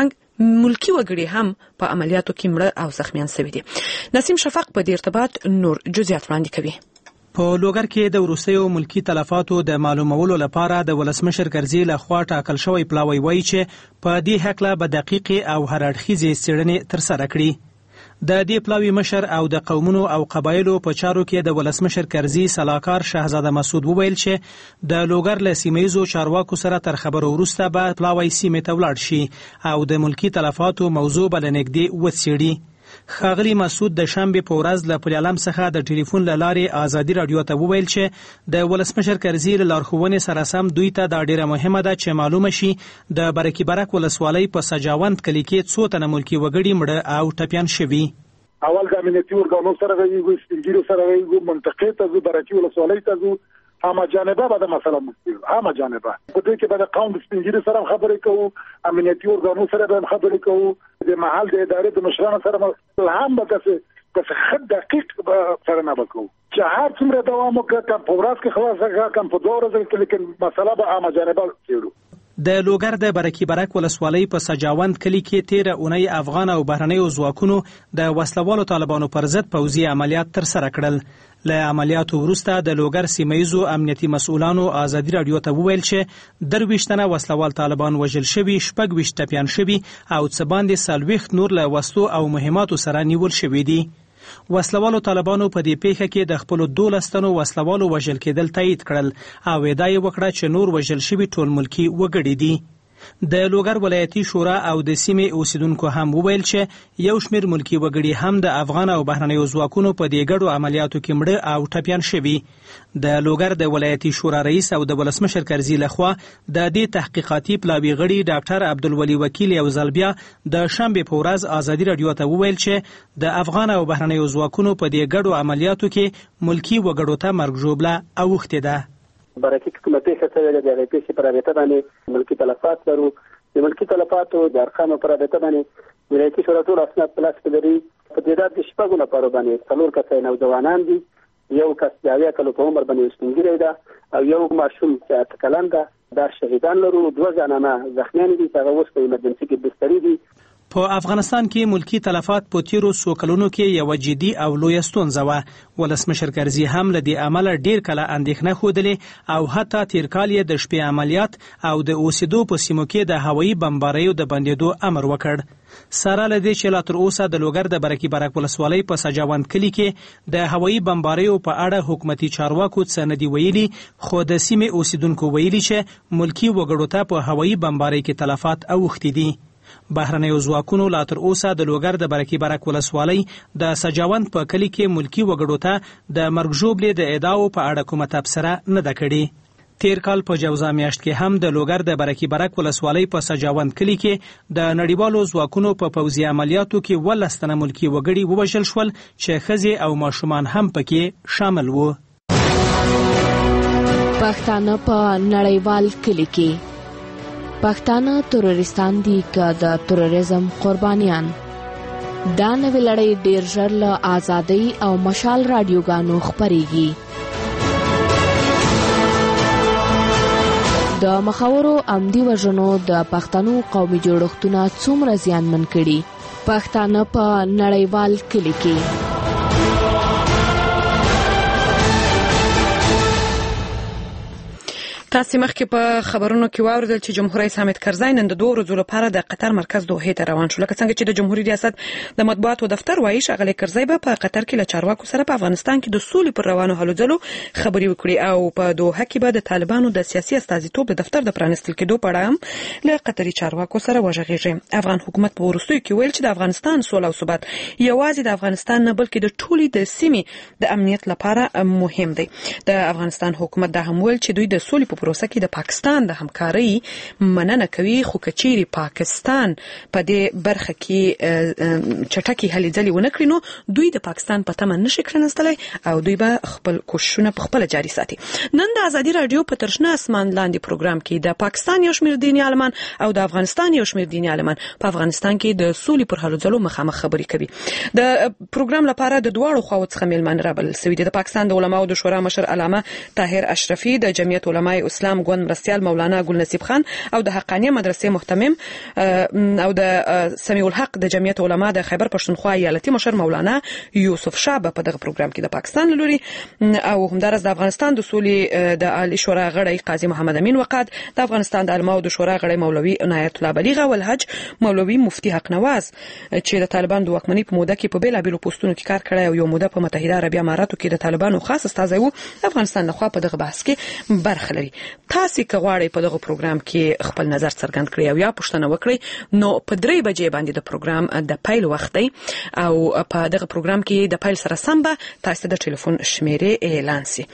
ملکی وګړي هم په عملیاتو کې مړه او زخمیان شوي دي. نسیم شفق په دې ارتباط نور جزئیات وړاندې کوي. په لوګر کې د وروستیو ملکی تلفاتو د معلومولو لپاره د ولسمشر کرزي لخوا ټاکل شوی پلاوی وایي چې په دې حق به دقیق او هر اړخیزې څېړنې ترسره کړي. د دې پلاوی مشر او د قومونو او قبایلو په چارو کې د ولسمشر کرزي سلاکار شهزاده مسعود وویل چې د لوګر له سیمه‌ییزو چارواکو سره تر خبرو وروسته به پلاوی سیمې ته ولاړ شي او د ملکی تلفاتو موضوع به له نږدې وڅېړي. ښاغلي مسعود د شنبې په ورځ له پلیالم څخه د ټلیفون له لارې ازادي راډیو ته وویل چې د ولسمشر کرزي له لارښوونې سره سم دوی ته دا ډیره مهمه ده چې معلومه شي د برکي برک ولسوالۍ په سجاوند کلي کې څو تنه ملکي وګړي مړه او ټپیان شوي. اول د امنیتي ارګانو سره غوږی سپینګیرو سره غوږی منطقې ته زو برکي ولسوالۍ ته زو همه جانبه به د مسله مستقل همه جانبه په دې کې به د قوم د سپینګیرو سره خبرې کوو، امنیتي ارګانو سره به خبرې کوو، د محل د ادارې د مشرانو سره هم به تاسو خد دقیق سره نه وکړو چې هر څومره دوام وکړي کم په ورځ کې خلاص کم په 2 ورځې کې، لیکن مسله به همه جانبه څېړو. د لوګر د برکي برک ولسوالۍ په سجاوند کلي کې 13 اونۍ افغان او بهرنیو ځواکونو د وسلوالو طالبانو پر ضد پوځي عملیات ترسره کړل. له عملیاتو وروسته د لوګر سیمه‌ییزو امنیتي مسؤلانو ازادي راډیو ته وویل چې 23 تنه وسلوال طالبان وژل شوي، 26 ټپیان شوي او څه باندې 40 نور له وسلو او مهماتو سره نیول شوي دي. وسلوالو طالبانو په دې پیښه کې د خپل 12 تنو وسلوالو وژل کېدل تایید کړل او ادعا یې وکړه چې نور وژل شوي ټول ملکی وګړي دي. د لوګر ولایتي شورا او د سیمې اوسیدونکو هم وویل چې یو شمېر ملکی وګړي هم د افغان او بهرنیو ځواکونو په دې ګډو عملیاتو کې مړه او ټپیان شوي. د لوګر د ولایتي شورا رئیس او د ولسمشر کرزي لخوا د دې تحقیقاتي پلاوی غړي ډاکټر عبدالولي وکیل یو ځل بیا د شنبې په ورځ ازادي راډیو ته وویل چې د افغان او بهرنیو ځواکونو په دې ګډو عملیاتو کې ملکی وګړو ته مرګ ژوبله اوښتې ده. برکي کومه پیښه شوې ده، د هغې پیښې پر رابطه باندې ملکي تلفات لرو. د ملکي تلفاتو د ارقامو پر رابطه باندې ولایتي شورا ټول اسناد په لاس کې لري. په تعداد د 6 نفرو باندې 4 کسان نوجوانان دي، یو کس د 80 کلو په عمر باندې سپینګیری ده او یو ماشوم چې 8 کلن ده. دا شهیدان لرو، 2 ځانانه زخمیان دي چې هغه اوس په ایمرجنسي کې بستري دي. په افغانستان کې ملکی تلفات په تیرو څو کلونو کې یو جدي او لوی ستونزه وه. ولسمشر کرزي هم له دې امله ډیر کله اندېښنه ښودلې او حتی تیر کال یې د شپې عملیات او د اوسېدو په سیمو کې د هوایي بمباریو د بندېدو امر وکړ. سره له دې چې لا تر اوسه د لوګر د برکي برک ولسوالۍ په سجاوند کلي کې د هوایي بمباریو په اړه حکومتي چارواکو څه نه دي ویلي، خو د سیمې اوسیدونکو ویلي چې ملکی وګړو ته په هوایي بمبارۍ کې تلفات اوښتي دي. بهرنیو ځواکونو لا تر اوسه د لوګر د برکي برک ولسوالۍ د سجاوند په کلي کې ملکی وګړو ته د مرګ ژوبلې د ادعاو په اړه کومه تبصره نه ده کړې. تیر کال په جوزا میاشت کې هم د لوګر د برکي برک ولسوالۍ په سجاوند کلي کې د نړیوالو ځواکونو په پوځي عملیاتو کې 12 تنه ملکی وګړي ووژل شول چې ښځې او ماشومان هم پکې شامل وو. پښتانه په نړیوال کلي کې پښتانه تروریستان دي که د تروریزم قربانیان. دا نوې لړۍ ډیر ژر له آزادۍ او مشال رادیوګانو خپریږي. د مخاورو عمدي وژنو د پښتنو قومي جوړښتونه څومره زیانمن کړي. پښتانه په نړیوال کلي کې تاسو مخکې په خبرونو کې واوریدل چې جمهور رئیس حامد کرزی نن د 2 ورځو لپاره د قطر مرکز دوحه ته روان شو. لکه څنګه چې د جمهوریت ریاست د مطبوعاتو دفتر وایي ښاغلی کرزی به په قطر کې له چارواکو سره په افغانستان کې د سولې پر روانو هلو ځلو خبرې وکړي او په دوحه کې به د طالبانو د سیاسي استازیتوب د دفتر د پرانستل کېدو په اړه هم له قطري چارواکو سره وژغېږي. افغان حکومت په وروستیو کې ویل چې د افغانستان سوله او ثبات یوازې د افغانستان نه بلکې د ټولې د سیمې د امنیت لپاره مهم دی. د افغانستان حکومت دا هم ویل چې دوی د سولې په پروسه کې د پاکستان د همکارۍ مننه کوي، خو کچېری پاکستان په دې برخه کې چټکي هلې ځلې ونه کړي نو دوی د پاکستان په تمه نشي کړنستلای او دوی به خپل کوششونه په خپل جاري ساتي. نن د ازادي رادیو په ترشنه اسمان لاندې پروګرام کې د پاکستان یو شمېر دیني عالمان او د افغانستان یو شمېر دیني عالمان په افغانستان کې د سولې پر هلو ځلو مخامخ خبرې کوي. د پروګرام لپاره د دواړو خواو څخه میلمانه رابلل شوي دي. د پاکستان د علماو د شورا مشر علامه طاهر اشرفي، د جمعیت علماء اسلام ګوند مرستيال مولانا ګل نصیب خان او د حقانیه مدرسې محتمم او د سمیع الحق د جمعیت علما د خیبر پښتونخوا ایالتي مشر مولانا یوسف شاه په دغه پروګرام کې د پاکستان لوري او همدارس د افغانستان د سولې د عالی شورا غړی قاضي محمد امین وقاد د افغانستان د علماو د شورا غړی مولوي عنایت الله بلیغه او الحج مولوي مفتي حق نواز چې د طالبان د واکمنۍ په موده کې په بیلابیلو پوسټونو کې کار کړی او یو موده په متحده عربی اماراتو کې د طالبانو خاص استازی وو افغانستان لخوا په دغه بحث کې برخه لري. تاسو کغواړئ په دغه پروګرام کې خپل نظر څرګند کړئ او یا پوښتنه وکړئ نو په 3 بجې باندې د پروګرام د پیل وخت دی او په دغه پروګرام کې د پیل سره سم به تاسو د ټلیفون شمیرې اعلان شي.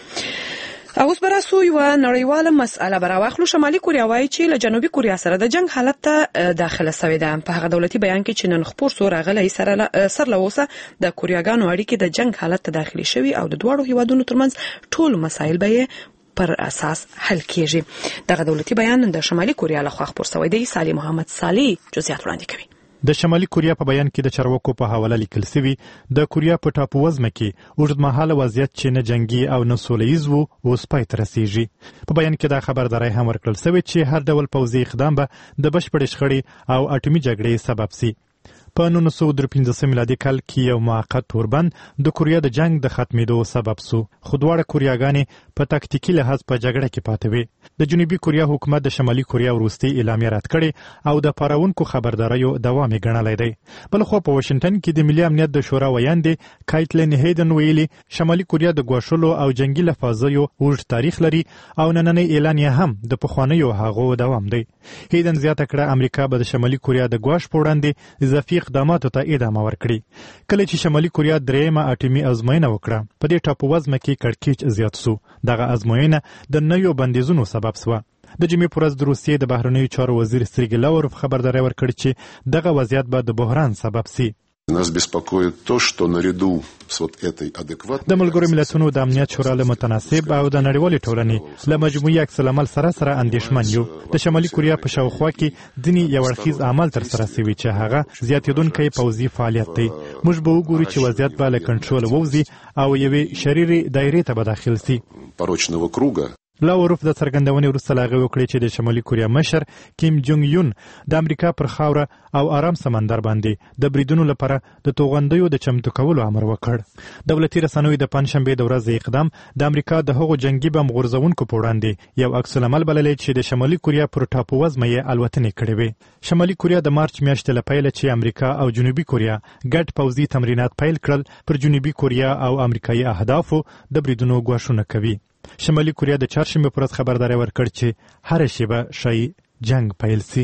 اوس براسو یو نړیواله مسأله براوخلو. شمالي کوریا وایي چې له جنوبي کوریا سره د جنگ حالت ته داخله شوې ده. په هغه دولتي بیان کې چې نن خبر سو راغلی سر لوسه د کوریاګانو اړیکې د جنگ حالت ته داخلي شوي او د دوړو هیوادونو ترمنځ ټول مسایل به پر اساس حل کیږي. دغه دولتي بیان د شمالي کوریا لخوا خبر شوی دی. صالح محمد صالح جزئیات وړاندې کوي. د شمالي کوریا په بیان کې د چارواکو په حواله لیکل شوی د کوریا په ټاپو وزمه کې اوږدمهاله وضعیت چې نه جنگي او نه سولهییز وو اوس پای ته رسیږي. په بیان کې دا خبرداري هم ورکړل شوې چې هر ډول پوځي اقدام به د بشپړ شخړې او اټومي جګړې سبب شي. په 1953 میلادي کال کې یو موقت توربند د کوریا د جنگ د ختمېدو سبب شو. خو دواړه کوریاګانې په تاکتیکي لحاظ په جګړه کې پاتې وې. د جنوبي کوریا حکومت د شمالي کوریا وروستي اعلامیه رد کړې او د پاراونکو خبرداریو دوام یې ګڼلی دی. بلخو په واشنگټن کې د ملي امنیت د شورا ویاندې کایټلین هیدن ویلي شمالي کوریا د ګواښلو او جنگي لفاظیو اوږد تاریخ لري او نننۍ اعلان یې هم د پخوانیو هغو دوام دی. هیدن زیاته کړه امریکا به د شمالي کوریا د ګواښ په وړاندې اضافي اقداماتو ته ادامه ورکړي. کله چې شمالي کوریا درېیمه اټومي ازموینه وکړه په دې ټاپو وزمه کې کړکېچ زیات شو. دغه ازموینه د نویو بندیزونو سبب شوه. د جمعې پر ورځ د روسیې د بهرنیو چارو وزیر سرګی لاوروف خبرداری ورکړ چې دغه وضعیت به د بحران سبب شي. Нас بеспокоит то, что наряду с вот этой адекватной د ملګرو ملتونو د امنیت شورا له متناسب او د نړیوالې ټولنې له مجموعي عکس العمل سره اندېښمن یو. د شمالي کوریا په شاوخوا کې ځینې یو اړخیز عمل ترسره شوي چې هغه زیاتېدونکی پوځي فعالیت دی. موږ به وګورو چې وضعیت به له کنټرول ووځي او یوې شریرې دایرې ته به داخل شي. порочного круга. لاوروف د څرګندونې وروسته لا هغه وکړي چې د شمالي کوریا مشر کیم جونګ یون د امریکا پر خاوره او آرام سمندر باندې د بریدونو لپاره د توغندیو د چمتو کولو امر وکړ. دولتي رسنیو د پنځشنبه د ورځې اقدام د امریکا د هغو جنگي بم غورځونکو په وړاندې یو عکس العمل بللی چې د شمالي کوریا پر ټاپو وزمه یې الوتنې کړې وې. شمالي کوریا د مارچ میاشتې له پیله چې امریکا او جنوبي کوریا ګډ پوځي تمرینات پیل کړل پر جنوبي کوریا او امریکایي اهدافو د بریدونو ګواښونه کوي. شمالي کوریا د چهارشنبه پر ورځ خبرداری ورکړ چې هر شیبه شي جنگ پیل شي.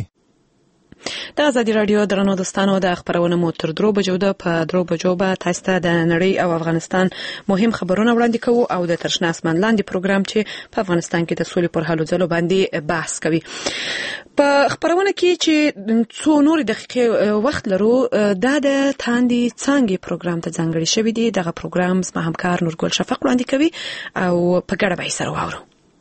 د ازادي رادیو درنو دوستانو د خبرونه مو تر 3 بجو ده. په 3 بجو به تاسو ته د نړۍ او افغانستان مهم خبرونه وړاندې کوو او د ترشنا اسمان لاندې پروګرام چې په افغانستان کې د سولې پر هلو ځلو باندې بحث کوي. په خبرونه کې چې څو نور دقیقې وخت لرو دا د تاندې څنګه پروګرام ته ځانګړی شوی دی. دغه پروګرام زما همکار نورګل شفق وړاندې کوي او په ګډه به یې سره واورو.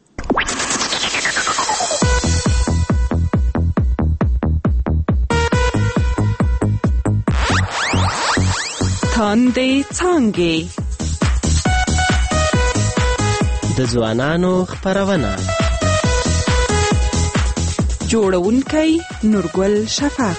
تاندې څنګه د ځوانانو خبرونه جوړونکی نورګل شفق.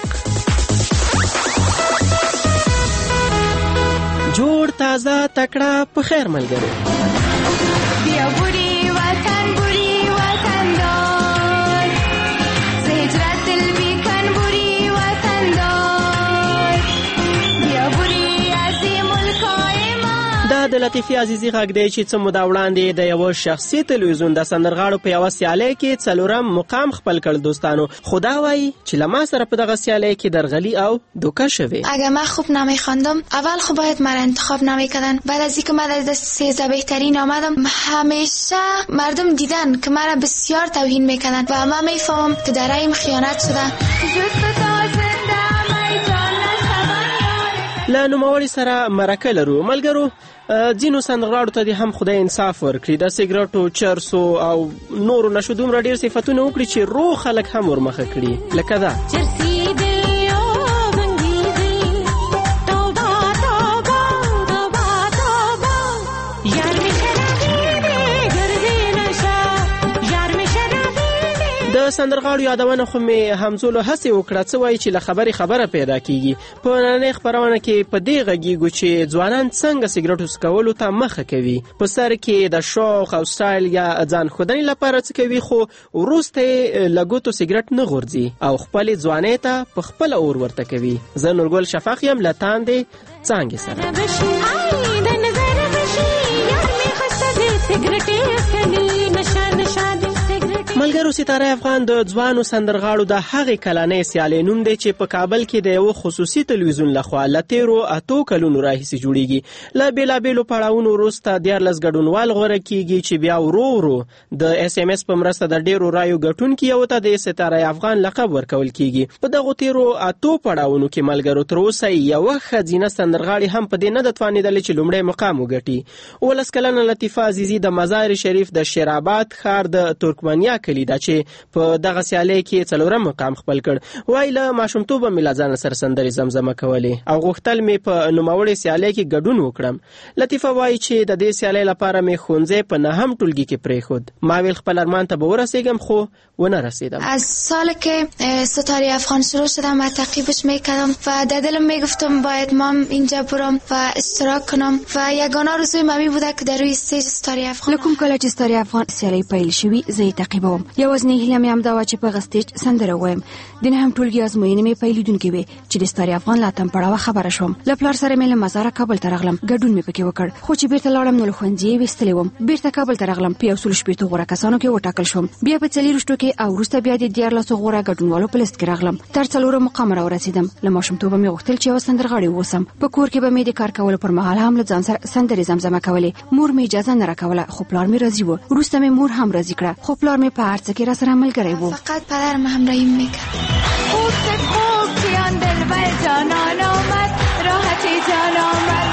جوړ تازه تکړه په خیر ملګرو. بیا بوډي وطن بوډي وطن دار زهجرت البیکن بوډي وطن دار بیا بوډي عظیم القائمه. دا د لطیفي عزیزي غږ دی چې څه موده وړاندې د یو شخصي تلویزیون د سندرغاړو په یوه سیالۍ کې 4م مقام خپل کړ. دوستانو خدا وایي چې له ما سره په دغه سیالۍ کې درغلي او دوکه شوې. اگر من خوب نمیخواندم اول خب باید مرا انتخاب نمیکردن. بعد از اینکه من از 13 بهترین آمدم همیشه مردم دیدن که مرا بسیار توهین میکنن و من میفهمم که در رایم خیانت شده. له نوموړي سره مرکه لرو. ملګرو ځینو سندرغاړو ته دې هم خدای انصاف ورکړي. د سیګرټو چرسو او نورو نشو دومره ډېر صفتونه وکړي چې روغ خلک هم ورمخه کړي لکه دا د سندرغاړو یادونه خو مې همزولو هڅې وکړه څه وایي چې له خبره پیدا کیږي. په نننۍ خپرونه کې په دې غږیږو چې ځوانان څنګه سګرټ څکولو ته مخه کوي، په سر کې د شوق او سټایل یا ځان ښودنې لپاره څه کوي، خو وروسته یې له ګوتو سګرټ نه غورځي او خپلې ځوانۍ ته په خپله اور ورته کوي. زه نورګل شفق یم له تاندې څانګې سره. ملګرو، ستاره افغان د ځوانو سندرغاړو د هغې کلنۍ سیالۍ نوم دی چې په کابل کې د یو خصوصي تلویزیون لخوا له تیرو 8 کلونو راهیسې جوړیږي. له بېلابېلو پړاوونو وروسته 14 ګډونوال غوره کیږي چې بیا ورو ورو د SMS په مرسته د ډیرو رایو ګټونکي یو ته د ستاره افغان لقب ورکول کیږي. په دغو تیرو 8 پړاوونو کې ملګرو تر اوسه یوه ښځینه سندرغاړې هم په دې نه ده توانېدلې چې لومړی مقام وګټي. 19 کلنه لطیفه عزیزي د مزار شریف د شیرآباد ښار د ترکمنیا کلی ده چې په دغه سیالۍ کې 4 مقام خپل کړ. وایي له ماشومتوبه مې له ځانه سره سندرې زمزمه کولې او غوښتل مې په نوموړې سیالۍ کې ګډون وکړم. لطیفه وایي چې د دې سیالۍ لپاره مې ښوونځی په 9م ټولګي کې پرېښود. ما ویل خپل ارمان ته به ورسېږم خو ونه رسیدم. از سال که ستاره افغان شروع شدم و تعقیبش میکردم و در دلم میگفتم باید مام اینجا برم و اشتراک کنم و یگانه آرزوی مامی بوده که در روی استیج ستاره افغان. لکم کله چې ستاره افغان سیالۍ پیل شوي زه یې تعقیبوم. یوازینۍ هیله مې همدا وه چې په هغه سټیج سندره ووایم. د 9م ټولګي ازموینې مې پیلېدونکې وې چې د ستاره افغان له اتم پړاوه خبره شوم. له پلار سره مې له مزاره کابل ته راغلم. ګډون مې پکې وکړ، خو چې بیرته لاړم نو له ښوونځي یې ویستلی وم. بیرته کابل ته راغلم، په 160 غوره کسانو کې وټاکل شوم. بیا په 40 کې او وروسته بیا د 14 غوره ګډونوالو په لیست کې راغلم. تر 4 مقام راورسېدم. له ماشومتوبه مې غوښتل چې یوه سندرغاړې واوسم. په کور کې به مې د کار کولو پر مهال هم له ځان سره سندرې زمزمه کولې. مور مې اجازه نه راکوله خو پلار مې راضي و. وروسته مې مور هم راضي کړه خو پلار مې په هر څه کې راسره ملګری و. فقط پدرم همراهی میکرد. خوب کیان دلبر جانان آمد، راحتی جان آمد.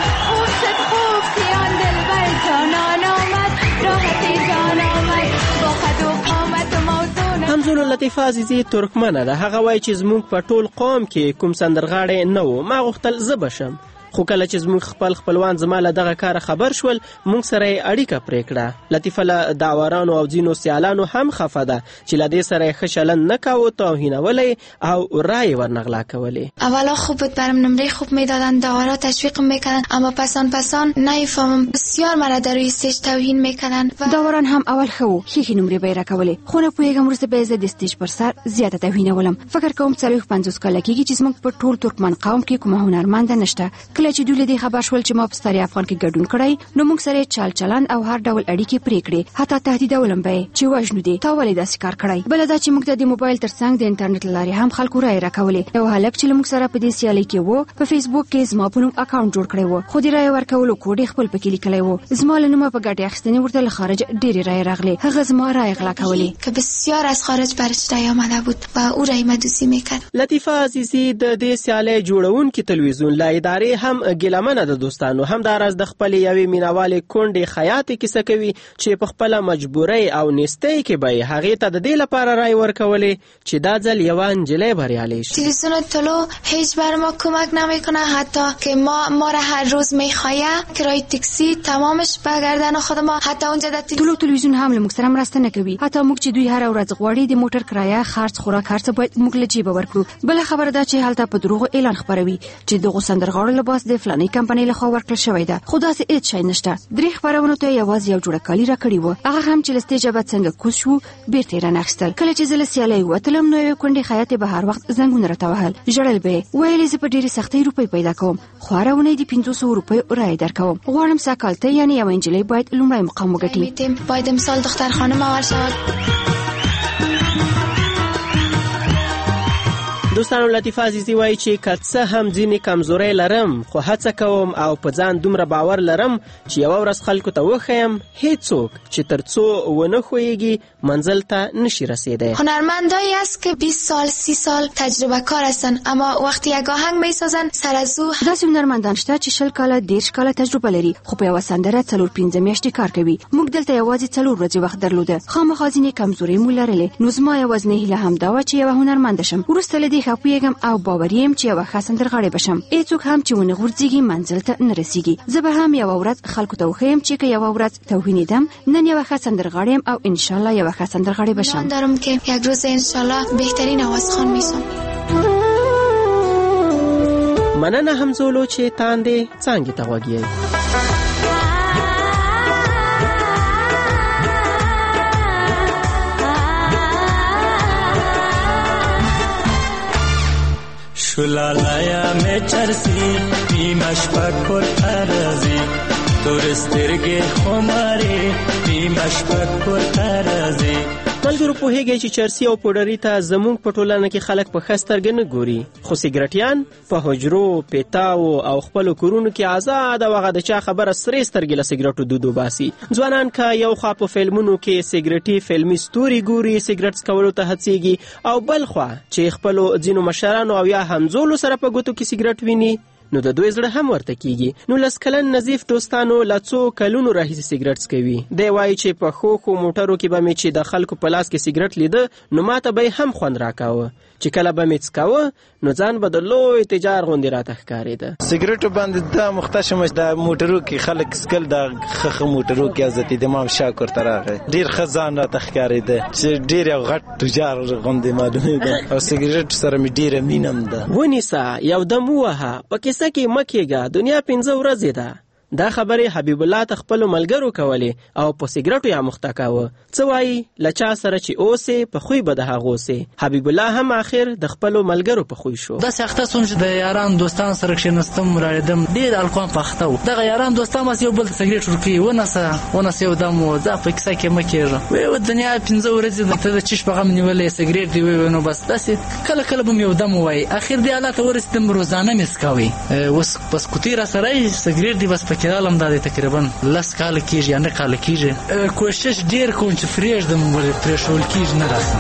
خوب کیان دلبر جانان آمد، راحتی جان آمد. با قد و قامت و موزون همزولو لطیفه عزیزي ترکمنه ده. هغه وایي چې زموږ په ټول قوم کې کوم سندرغاړی نه و. ما غوښتل زه بشم خو کله چې زموږ خپلوان زما له دغه کاره خبر شول موږ سره یې اړیکه پرې کړه. لطیفه له داورانو او ځینو سیالانو هم خفه ده چې له دې سره یې ښه چلند نه کاوه، توهینولی او رای ورنغلا کولې. اولا خوب بود، برم نمره خوب میدادن، داورا تشویقم میکردن، اما پسان نمیفهمم بسیار مرا در روی استیج توهین میکردن. داوران هم اول ښه و، ښې نمرې به یې راکولې، خو نه پوهېږم وروسته به یې زه د استیج پر سر زیاته توهینولم. فکر کوم 40-50 کاله کېږي چې زموږ په ټول ترکمن قوم کې کومه هنرمنده نشته. کله چې دوی له دې خبر شول چې ما په ستاره افغان کې ګډون کړی نو موږ سره چال چلند او هر ډول اړیکې پرې کړې، حتی تهدیدولم به چې وژنو دې، تا ولې داسې کار کړی. بله دا چې موږ ته د موبایل ترڅنګ د انټرنیټ له لارې هم خلکو رایې راکولې. یو هلک چې له موږ سره په دې سیالۍ کې و په فیسبوک کې زما په نوم اکاونټ جوړ کړی و، خو د رایې ورکولو کوډ یې خپل پکې لیکلی و. زما له نومه په ګټې اخیستنې ورته له خارج ډېرې رایې راغلې. هغه زما رایې غلا کولې که بسیار از خارج برش رای آمده بود و او رای مدوسی میکرد. لطیفه عزیزي د دې سیالۍ جوړونکي تلویزیون له ادارې هم ګیلمنه ده. دوستانو همداراز د خپلې یوې مینوالې کونډې خیاطې کیسه کوي چې په خپله مجبورۍ او نیستۍ کې به یې هغې ته د دې لپاره رای ورکولې چې دا ځل یوه نجلۍ بریالۍ شي. تلویزیون طلوع هیچ بر ما کمک نمیکنه، حتی که ما را هر روز میخواهد کرایه تاکسی تمامش به گردن خود ما. حتی اونجا د طلوع تلویزیون هم له موږ سره مرسته نه کوي. حتی موږ چې دوی هره ورځ غواړي د موټر کرایه، خرڅ، خوراک هر څه باید موږ له جیبه ورکړو. بله خبره ده چې هلته په دروغو اعلان خپروي چې دغو سندرغاړو لباس د فلانۍ کمپنۍ لخوا ورکړل شوی ده، خو داسې هېڅ شی نشته. 3 خپرونو ته یوازې یو جوړه کالي راکړي وو، هغه هم چې له سټیجه به څنګه کوز شو بیرته یې راناخیستل. کله چې زه له سیالۍ وتلم نو یوې کونډې خیاطې به هر وخت زنګونه راته وهل، ژړل به یې، ویل یې زه په ډېرې سختۍ روپۍ پیدا کوم، خو هره اونۍ د 500 روپیو رایې درکوم. غواړم سږ ته یعنې یوه نجلۍ باید لومړی مقام وګټي. باید امسال دختر خانم اول شود. دوستانو لطیفه عزیزي وایي چې که څه هم ځینې کمزورۍ لرم خو هڅه کوم او په ځان دومره باور لرم چې یوه ورځ خلکو ته وښیم هیڅوک چې تر څو ونه ښویږي منزل ته نشي رسیدی. هنرمندایی است که 20 سال 30 سال تجربه کار هستند، اما وقتی یک آهنگ میسازن سر از او داسې هنرمندان شته چې 20 کاله 30 کاله تجربه لري خو په یوه سندره 4-5 میاشتې کار کوي. موږ دلته یوازې 4 ورځې وخت درلوده. خامخا ځینې کمزورۍ مو لرلې. نو زما یوازینۍ هیله همدا وه چې یوه هنرمنده شم. وروسته له دې ښه پوهیږم او باوري یم چې یوه ښه سندرغاړې بشم. هیڅوک هم چې ونه غورځېږي منزل ته نه رسیږي. زه به هم یوه ورځ خلکو ته وښیم چې که یوه ورځ توهینیدم نن یوه ښه سندرغاړې یم او انشالله یوه ښه سندرغاړې بشم. دارم که یک روز انشالله بهترین آوازخوان میشم. مننه همزولو چې تاندې څانګې ته غوږ یې. شلالایا میں چرسی پیمش پکور ارزی تورسترګې خمارې پیمش پکور ارزی. ملګرو پوهیږئ چې چرسي او پوډري ته زموږ په ټولنه کې خلک په ښه سترګې نه ګوري، خو سیګرټیان په حجرو، پیتاو او خپلو کورونو کې آزاد او هغه د چا خبره سرې سترګې له سیګرټو دود وباسي. ځوانان که یو خوا په فلمونو کې سیګرټي فلمي ستوري ګوري، سیګرټ څکولو ته هڅېږي، او بل خوا چې خپلو ځینو مشرانو او یا همزولو سره په ګوتو کې سیګرټ ویني نو د دوی زړه هم ورته کیږي. 19 کلن نظیف دوستانو له څو کلونو راهیسې سیګرټ څکوي. دی وایي چې په ښو موټرو کې به مې چې د خلکو په لاس کې سیګرټ لیده نو ماته به هم خوند راکاوه، چې کله به مې څکاوه نو ځان به د لوی تجار غوندې راته ښکارېده. سیګرټو باندې دا مختشم د موټرو کې خلک سکل د خخه موټرو کې حضرت امام شاه ورته راغی، ډېر ښه ځان راته ښکارېده چې ډېر یو غټ تجار غوندې معلومېده او سیګرټ سره مې ډېره مینه هم ده. ونیسه یو دم ووهه په کیسه کې مه کېږه، دنیا 5 ورځې ده. دا خبرې حبیب الله ته خپلو ملګرو کولې او په سیګرټو یې مخته کاوه. څه وایي له چا سره چې اوسې په خوی به د هغه اوسې. حبیب الله هم آخر د خپلو ملګرو په خوی شو. داسې اخته سوم چې د یاران دوستان سره کښېناستم راړېدم، ډېر الکوان په اخته و. دغه یاران دوستان بس یو بل ته سیګرټ ورکوي، ونسه یو دم و ځه په کیسه کې مه کېږه. وایي دنیا 5 ورځې ده، ته د چیش په غم نیولې سیګرټ دې وایي نو بس داسې کله کله به مې یو دم ووایي. اخر دې حالت ته ورسېدم روزانه مې څکوي. اوس بس کوتې راسره یې سیګرټ دې بس پکې رالم دا تقریبا 10 کاله کېږي یا 9 کاله کېږي. کوشش ډېر کوم چې پرېږدم ولې پرېښول کېږي نه راسم.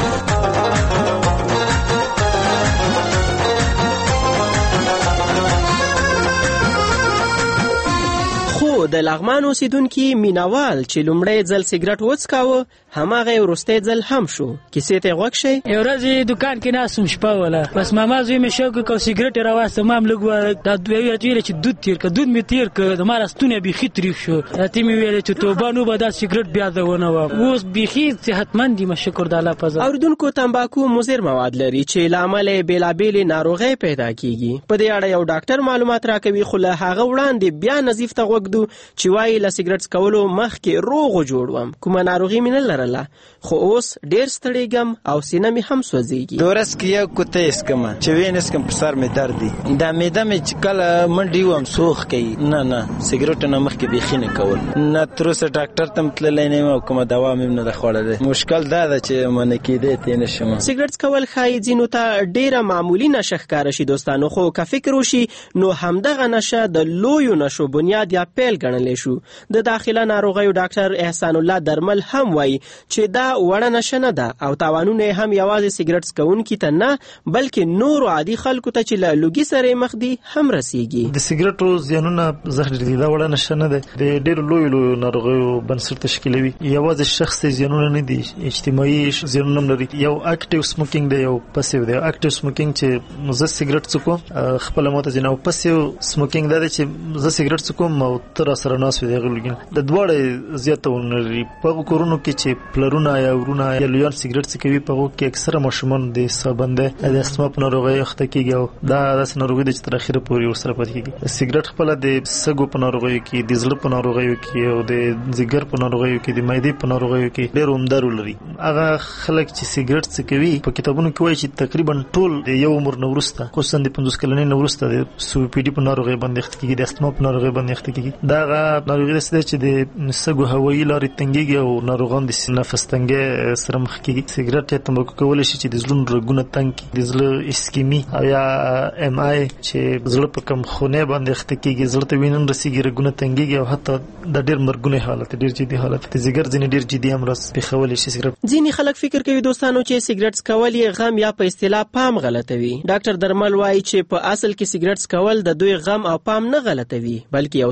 د لغمان اوسیدونکي مینوال چې لومړی ځل سیګرټ وڅکاوه هماغه وروستی ځل هم شو. کیسې ته غوږ شئ. یو ورځ دکان کې ناستم شپه وله، بس ماما زوی مې شوق وکړ سیګرټ یې راواخیسته. ما هم لږ دا ویل چې دود تېر کړه، دود مې تېر کړ، زما راستونه بیخي تریخ شو. راته مې ویل چې توبه نو به دا سیګرټ بیا زه ونه وم. اوس بیخي صحتمند یم شکر د الله په ځای. اورېدونکو تمباکو مضر مواد لري چې له امله یې بېلابېلې ناروغۍ پیدا کیږي. په دې اړه یو ډاکټر معلومات راکوي، خو له هغه وړاندې بیا نظیف ته غوږ دو چې وایي له سیګرټ څکولو مخکې روغ جوړ وم، کومه ناروغي مې نه لرله، خو اوس ډېر ستړېږم او سینه مې هم سوځېږي. د ورځ کې یو کوتۍ څکمه چې ویې نه څکم پر سر مې درد دي. دا معده مې چې کله منډې وم سوخ کوي. نه سیګرټو نه مخکې بیخي نه کول. نه تر اوسه ډاکټر ته م تللی نه یم او کومه دوا مې هم نه ده خوړلی. مشکل دا ده چې منع کېدی ته نه شم. سیګرټ څکول ښایي ځینو ته ډېره معمولي نشه ښکاره شي دوستانو، خو که فکر وشي نو همدغه نشه د لویو نشو بنیاد یا پیل ګڼلی شو. د داخله ناروغیو ډاکټر احسان الله درمل هم وایي چې دا وړه نشه نه ده او تاوانونه هم یوازې سیګرټ څکونکي ته نه بلکې نورو عادي خلکو ته چې له لوګي سره مخ دي هم رسیږي. د سیګرټو زیانونه زهر دي، دا وړه نشه نه ده، د ډېرو لویو ناروغیو بنسټ تشکیلوي. یوازې شخصي زیانونه نه دي، اجتماعي زیانونه هم لري. یو اکټیو سموکینګ دی، یو پسیو دی. اکټیو سموکینګ چې زه سیګرټ څکوم خپل ماته ځنه، او پسیو سموکینګ دا دی چې زه سیګرټ څکوم او تر سره ناس وي دغه لګین. د دواړه زیاتونه لري. په کورونو کې چې پلرونه یا ورونه یا لویان سیګرټ څکوي په هغو کې اکثره ماشومان د سابنده د استما په ناروغۍ اخته کېږي او دا داسې ناروغي ده چې تر اخره پورې ورسره پاتې کېږي. سیګرټ خپله د سږو په ناروغیو کې، د زړه په ناروغیو کې او د ځیګر په ناروغیو کې، د معدې په ناروغیو کې ډېر عمده رول لري. هغه خلک چې سیګرټ څکوي په کتابونو کې وایي چې تقریبا ټول د یو عمر نه وروسته، خصوصا د 50 کلنۍ نه وروسته د COPD په ناروغۍ باندې اخته کېږي، د استما په ناروغۍ باندې اخته کېږي. دا هغه ناروغي ده چې د سږو هوایي لارې تنګېږي او ناروغان د نفس تنګۍ سره مخ کېږي. سیګرټ یا تمباکو کولی شي چې د زړونو رګونه تنګ کړي، د زړه اسکیمي او یا MI چې زړه په کم خونه باندې اخته کېږي، زړه ته وینه نه رسېږي، رګونه تنګېږي او حتی دا ډېر مرګونی حالت، ډېر جدي حالت. د ځیګر ځینې ډېر جدي امراض پېښولی شي سیګرټ. ځینې خلک فکر کوي دوستانو چې سیګرټ څکول یې غم یا په اصطلاح پام غلطوي. ډاکټر درمل وایي چې په اصل کې سیګرټ څکول د دوی غم او پام نه غلطوي بلکې یو څو شېبې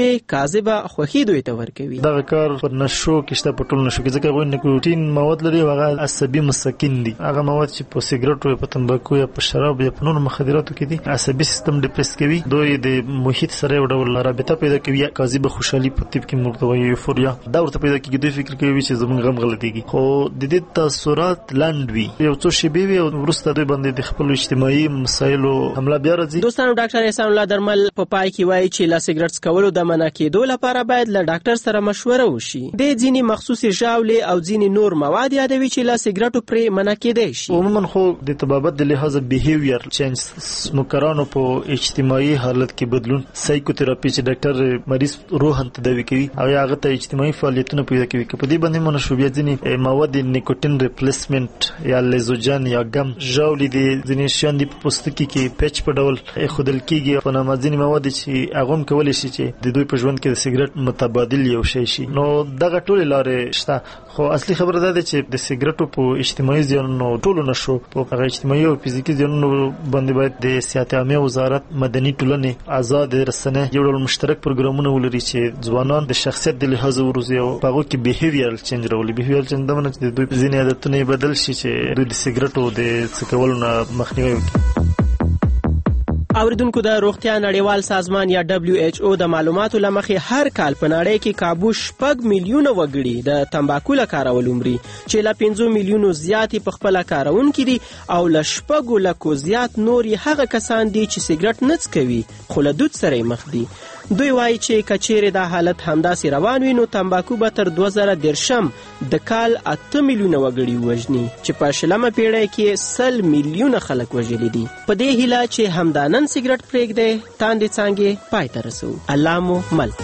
ژبې کاذبه خوښي دوی ته ورکوي. دغه کار پر نشو کې شته، په ټول نشو کې، ځکه هغوی نیکوټین مواد لري، هغه عصبي مسکن دي. هغه مواد چې په سیګریټو، په تمباکو یا په شراب یا په نورو مخدراتو کې دي، عصبي سیستم ډیپریس کوي. دوی د محیط سره یو ډول رابطه پیدا کوي، کاذبه خوشحالي په طب کې موږ ته وایي یوفوریا، دا ورته پیدا کېږي. دوی فکر کوي چې زموږ غم غلطېږي، خو د دې تاثرات لاندې وي، یو څو شېبې وي او وروسته دوی باندې د خپلو اجتماعي مسایلو حمله بیا راځي. دوستانو، ډاکټر احسان الله درمل په پای کې وایي چې له سیګریټ څکولو د منع کېدو لپاره باید له ډاکټر سره مشوره وشي. د ځینې مخصوصي ژاولې او ځینې نور مواد یادوي چې له سیګریټو پرې منع کېدای شي. عموما خو د طبابت د لحاظه بیهیویر چینج، سموکرانو په اجتماعي حالت کې بدلون، سایکوتراپي چې ډاکټر مریض روحاً تداوي کوي او هغه ته اجتماعي فعالیتونه پیدا کوي. په دې باندې منشوبیت ځینې مواد نیکوټین ریپلیسمنت یا لیزوجن یا گم ژاولې دي، ځینې شیان دي په پوستکي کې پیچ په ډول ایښودل کېږي. په نامه ځینې مواد چې هغه هم کولی شي چې د دوی په ژوند کې د سیګریټ متبادل یو شی شي. نو دغه ټولې لارې شته، خو اصلي خبره دا ده چې د سیګریټو په اجتماعي زیانونو ټولو نشو په هغه اجتماعي او فزیکي زیانونو باندې باید د صحت عامه وزارت، مدني ټولنې، آزاد رسنۍ یو ډول مشترک پروګرامونه ولري چې ځوانان د شخصیت د لحاظه وروزي او په هغه کې بیهیویرل چینج راولي. بیهیویرل چینج دا معنی چې دوی ځینې عادتونه بدل شي چې دوی د سیګریټو د څکولو نه مخنیوي وکړي. اوریدونکو، د روغتیا نړیوال سازمان یا WHO د معلوماتو لمخې هر کال په نړۍ کې کابو 6 میلیونه وګړي د تمباکو له کارولو مري، چې له 5 میلیونو زیات په خپل کارونکي دي او له 6 لکو زیات نور هغه کسان دي چې سیګریټ نه څکوي خو له دود سره مخ دي. دوی وایي چې کچېره د حالت همداسې روان وي نو تمباکو به تر 2030 د کال 8 میلیونه وګړي وژني، چې په 20مه پیړۍ کې 100 میلیونه خلک وژلي دي. په دې هیله چې همدانن سیګریټ پرېږدي، تاندې څانګې پای ته رسو. الله مو مل.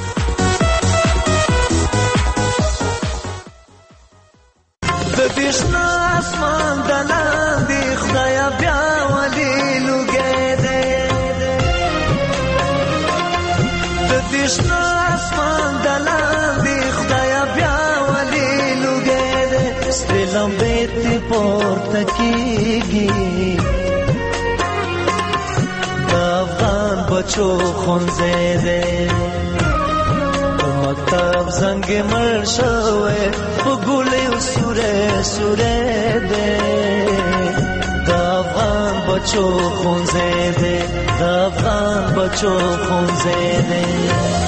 د دې شنه اسمان د لاندې خدایا بیا ولې لوګې دی، د دې شنه اسمان د لاندې خدایا بیا ولې لوګې دی، سپې لمبې ته پورته کېږي د افغان بچو ښوونځی دی، مکتب زنګ مړ شوی په ګولیو سوری سوری دی، د افغان بچو ښوونځی دی، د افغان بچو ښوونځی دی.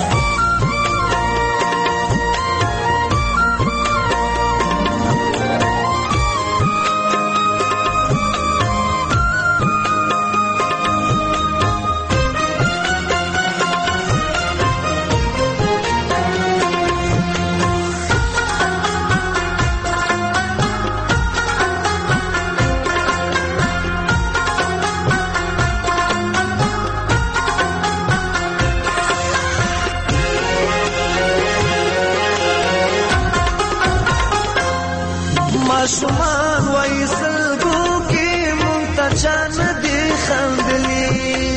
ماشومان وایي سلګو کې مونږ ته چا نه دي خندلي،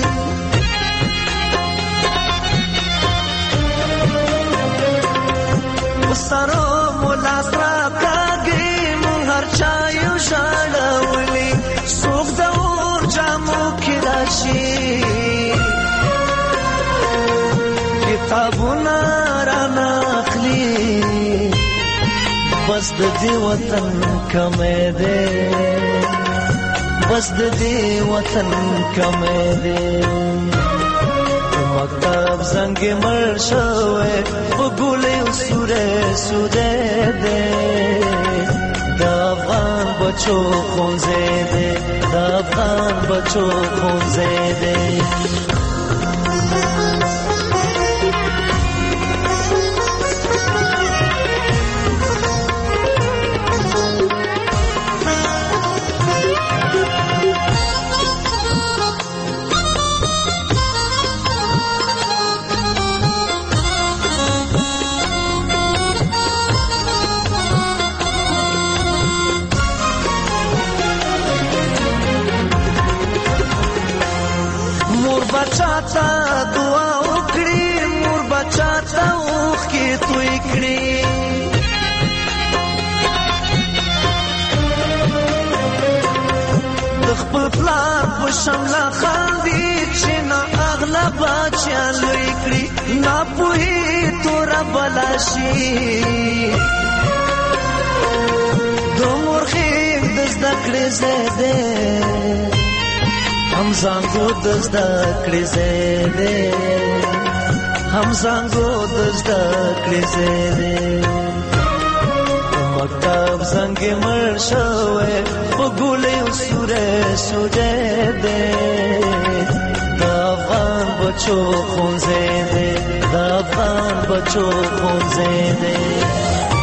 په سرو مو لاس راکاږي مونږ هر چا یو ژړولي، څوک د اور جامو کې راشي کتابونه رانه اخلي، بس د دې وطن کمې دی، بس د دې وطن کمې دی، مکتب زنګ مړ شوی په ګولیو سوری سوری دی، د افغان بچو ښوونځی دی، د افغان بچو ښوونځی دی. بچاتا دعا وکړي، مور بچاتا اوښکې توی کړي، د خپل پلار په شمله خاندي چې نه اغله بچیان لوی کړي ناپوهي تور بلاشي د مورخین د زده کړې زده هم زنګو د زده کړې زده هم زنګو د زده کړې زده مکتب زنګ مړ شوی په ګولې سورې سورې ده د افغان بچو خونځې ده د افغان بچو خونځې ده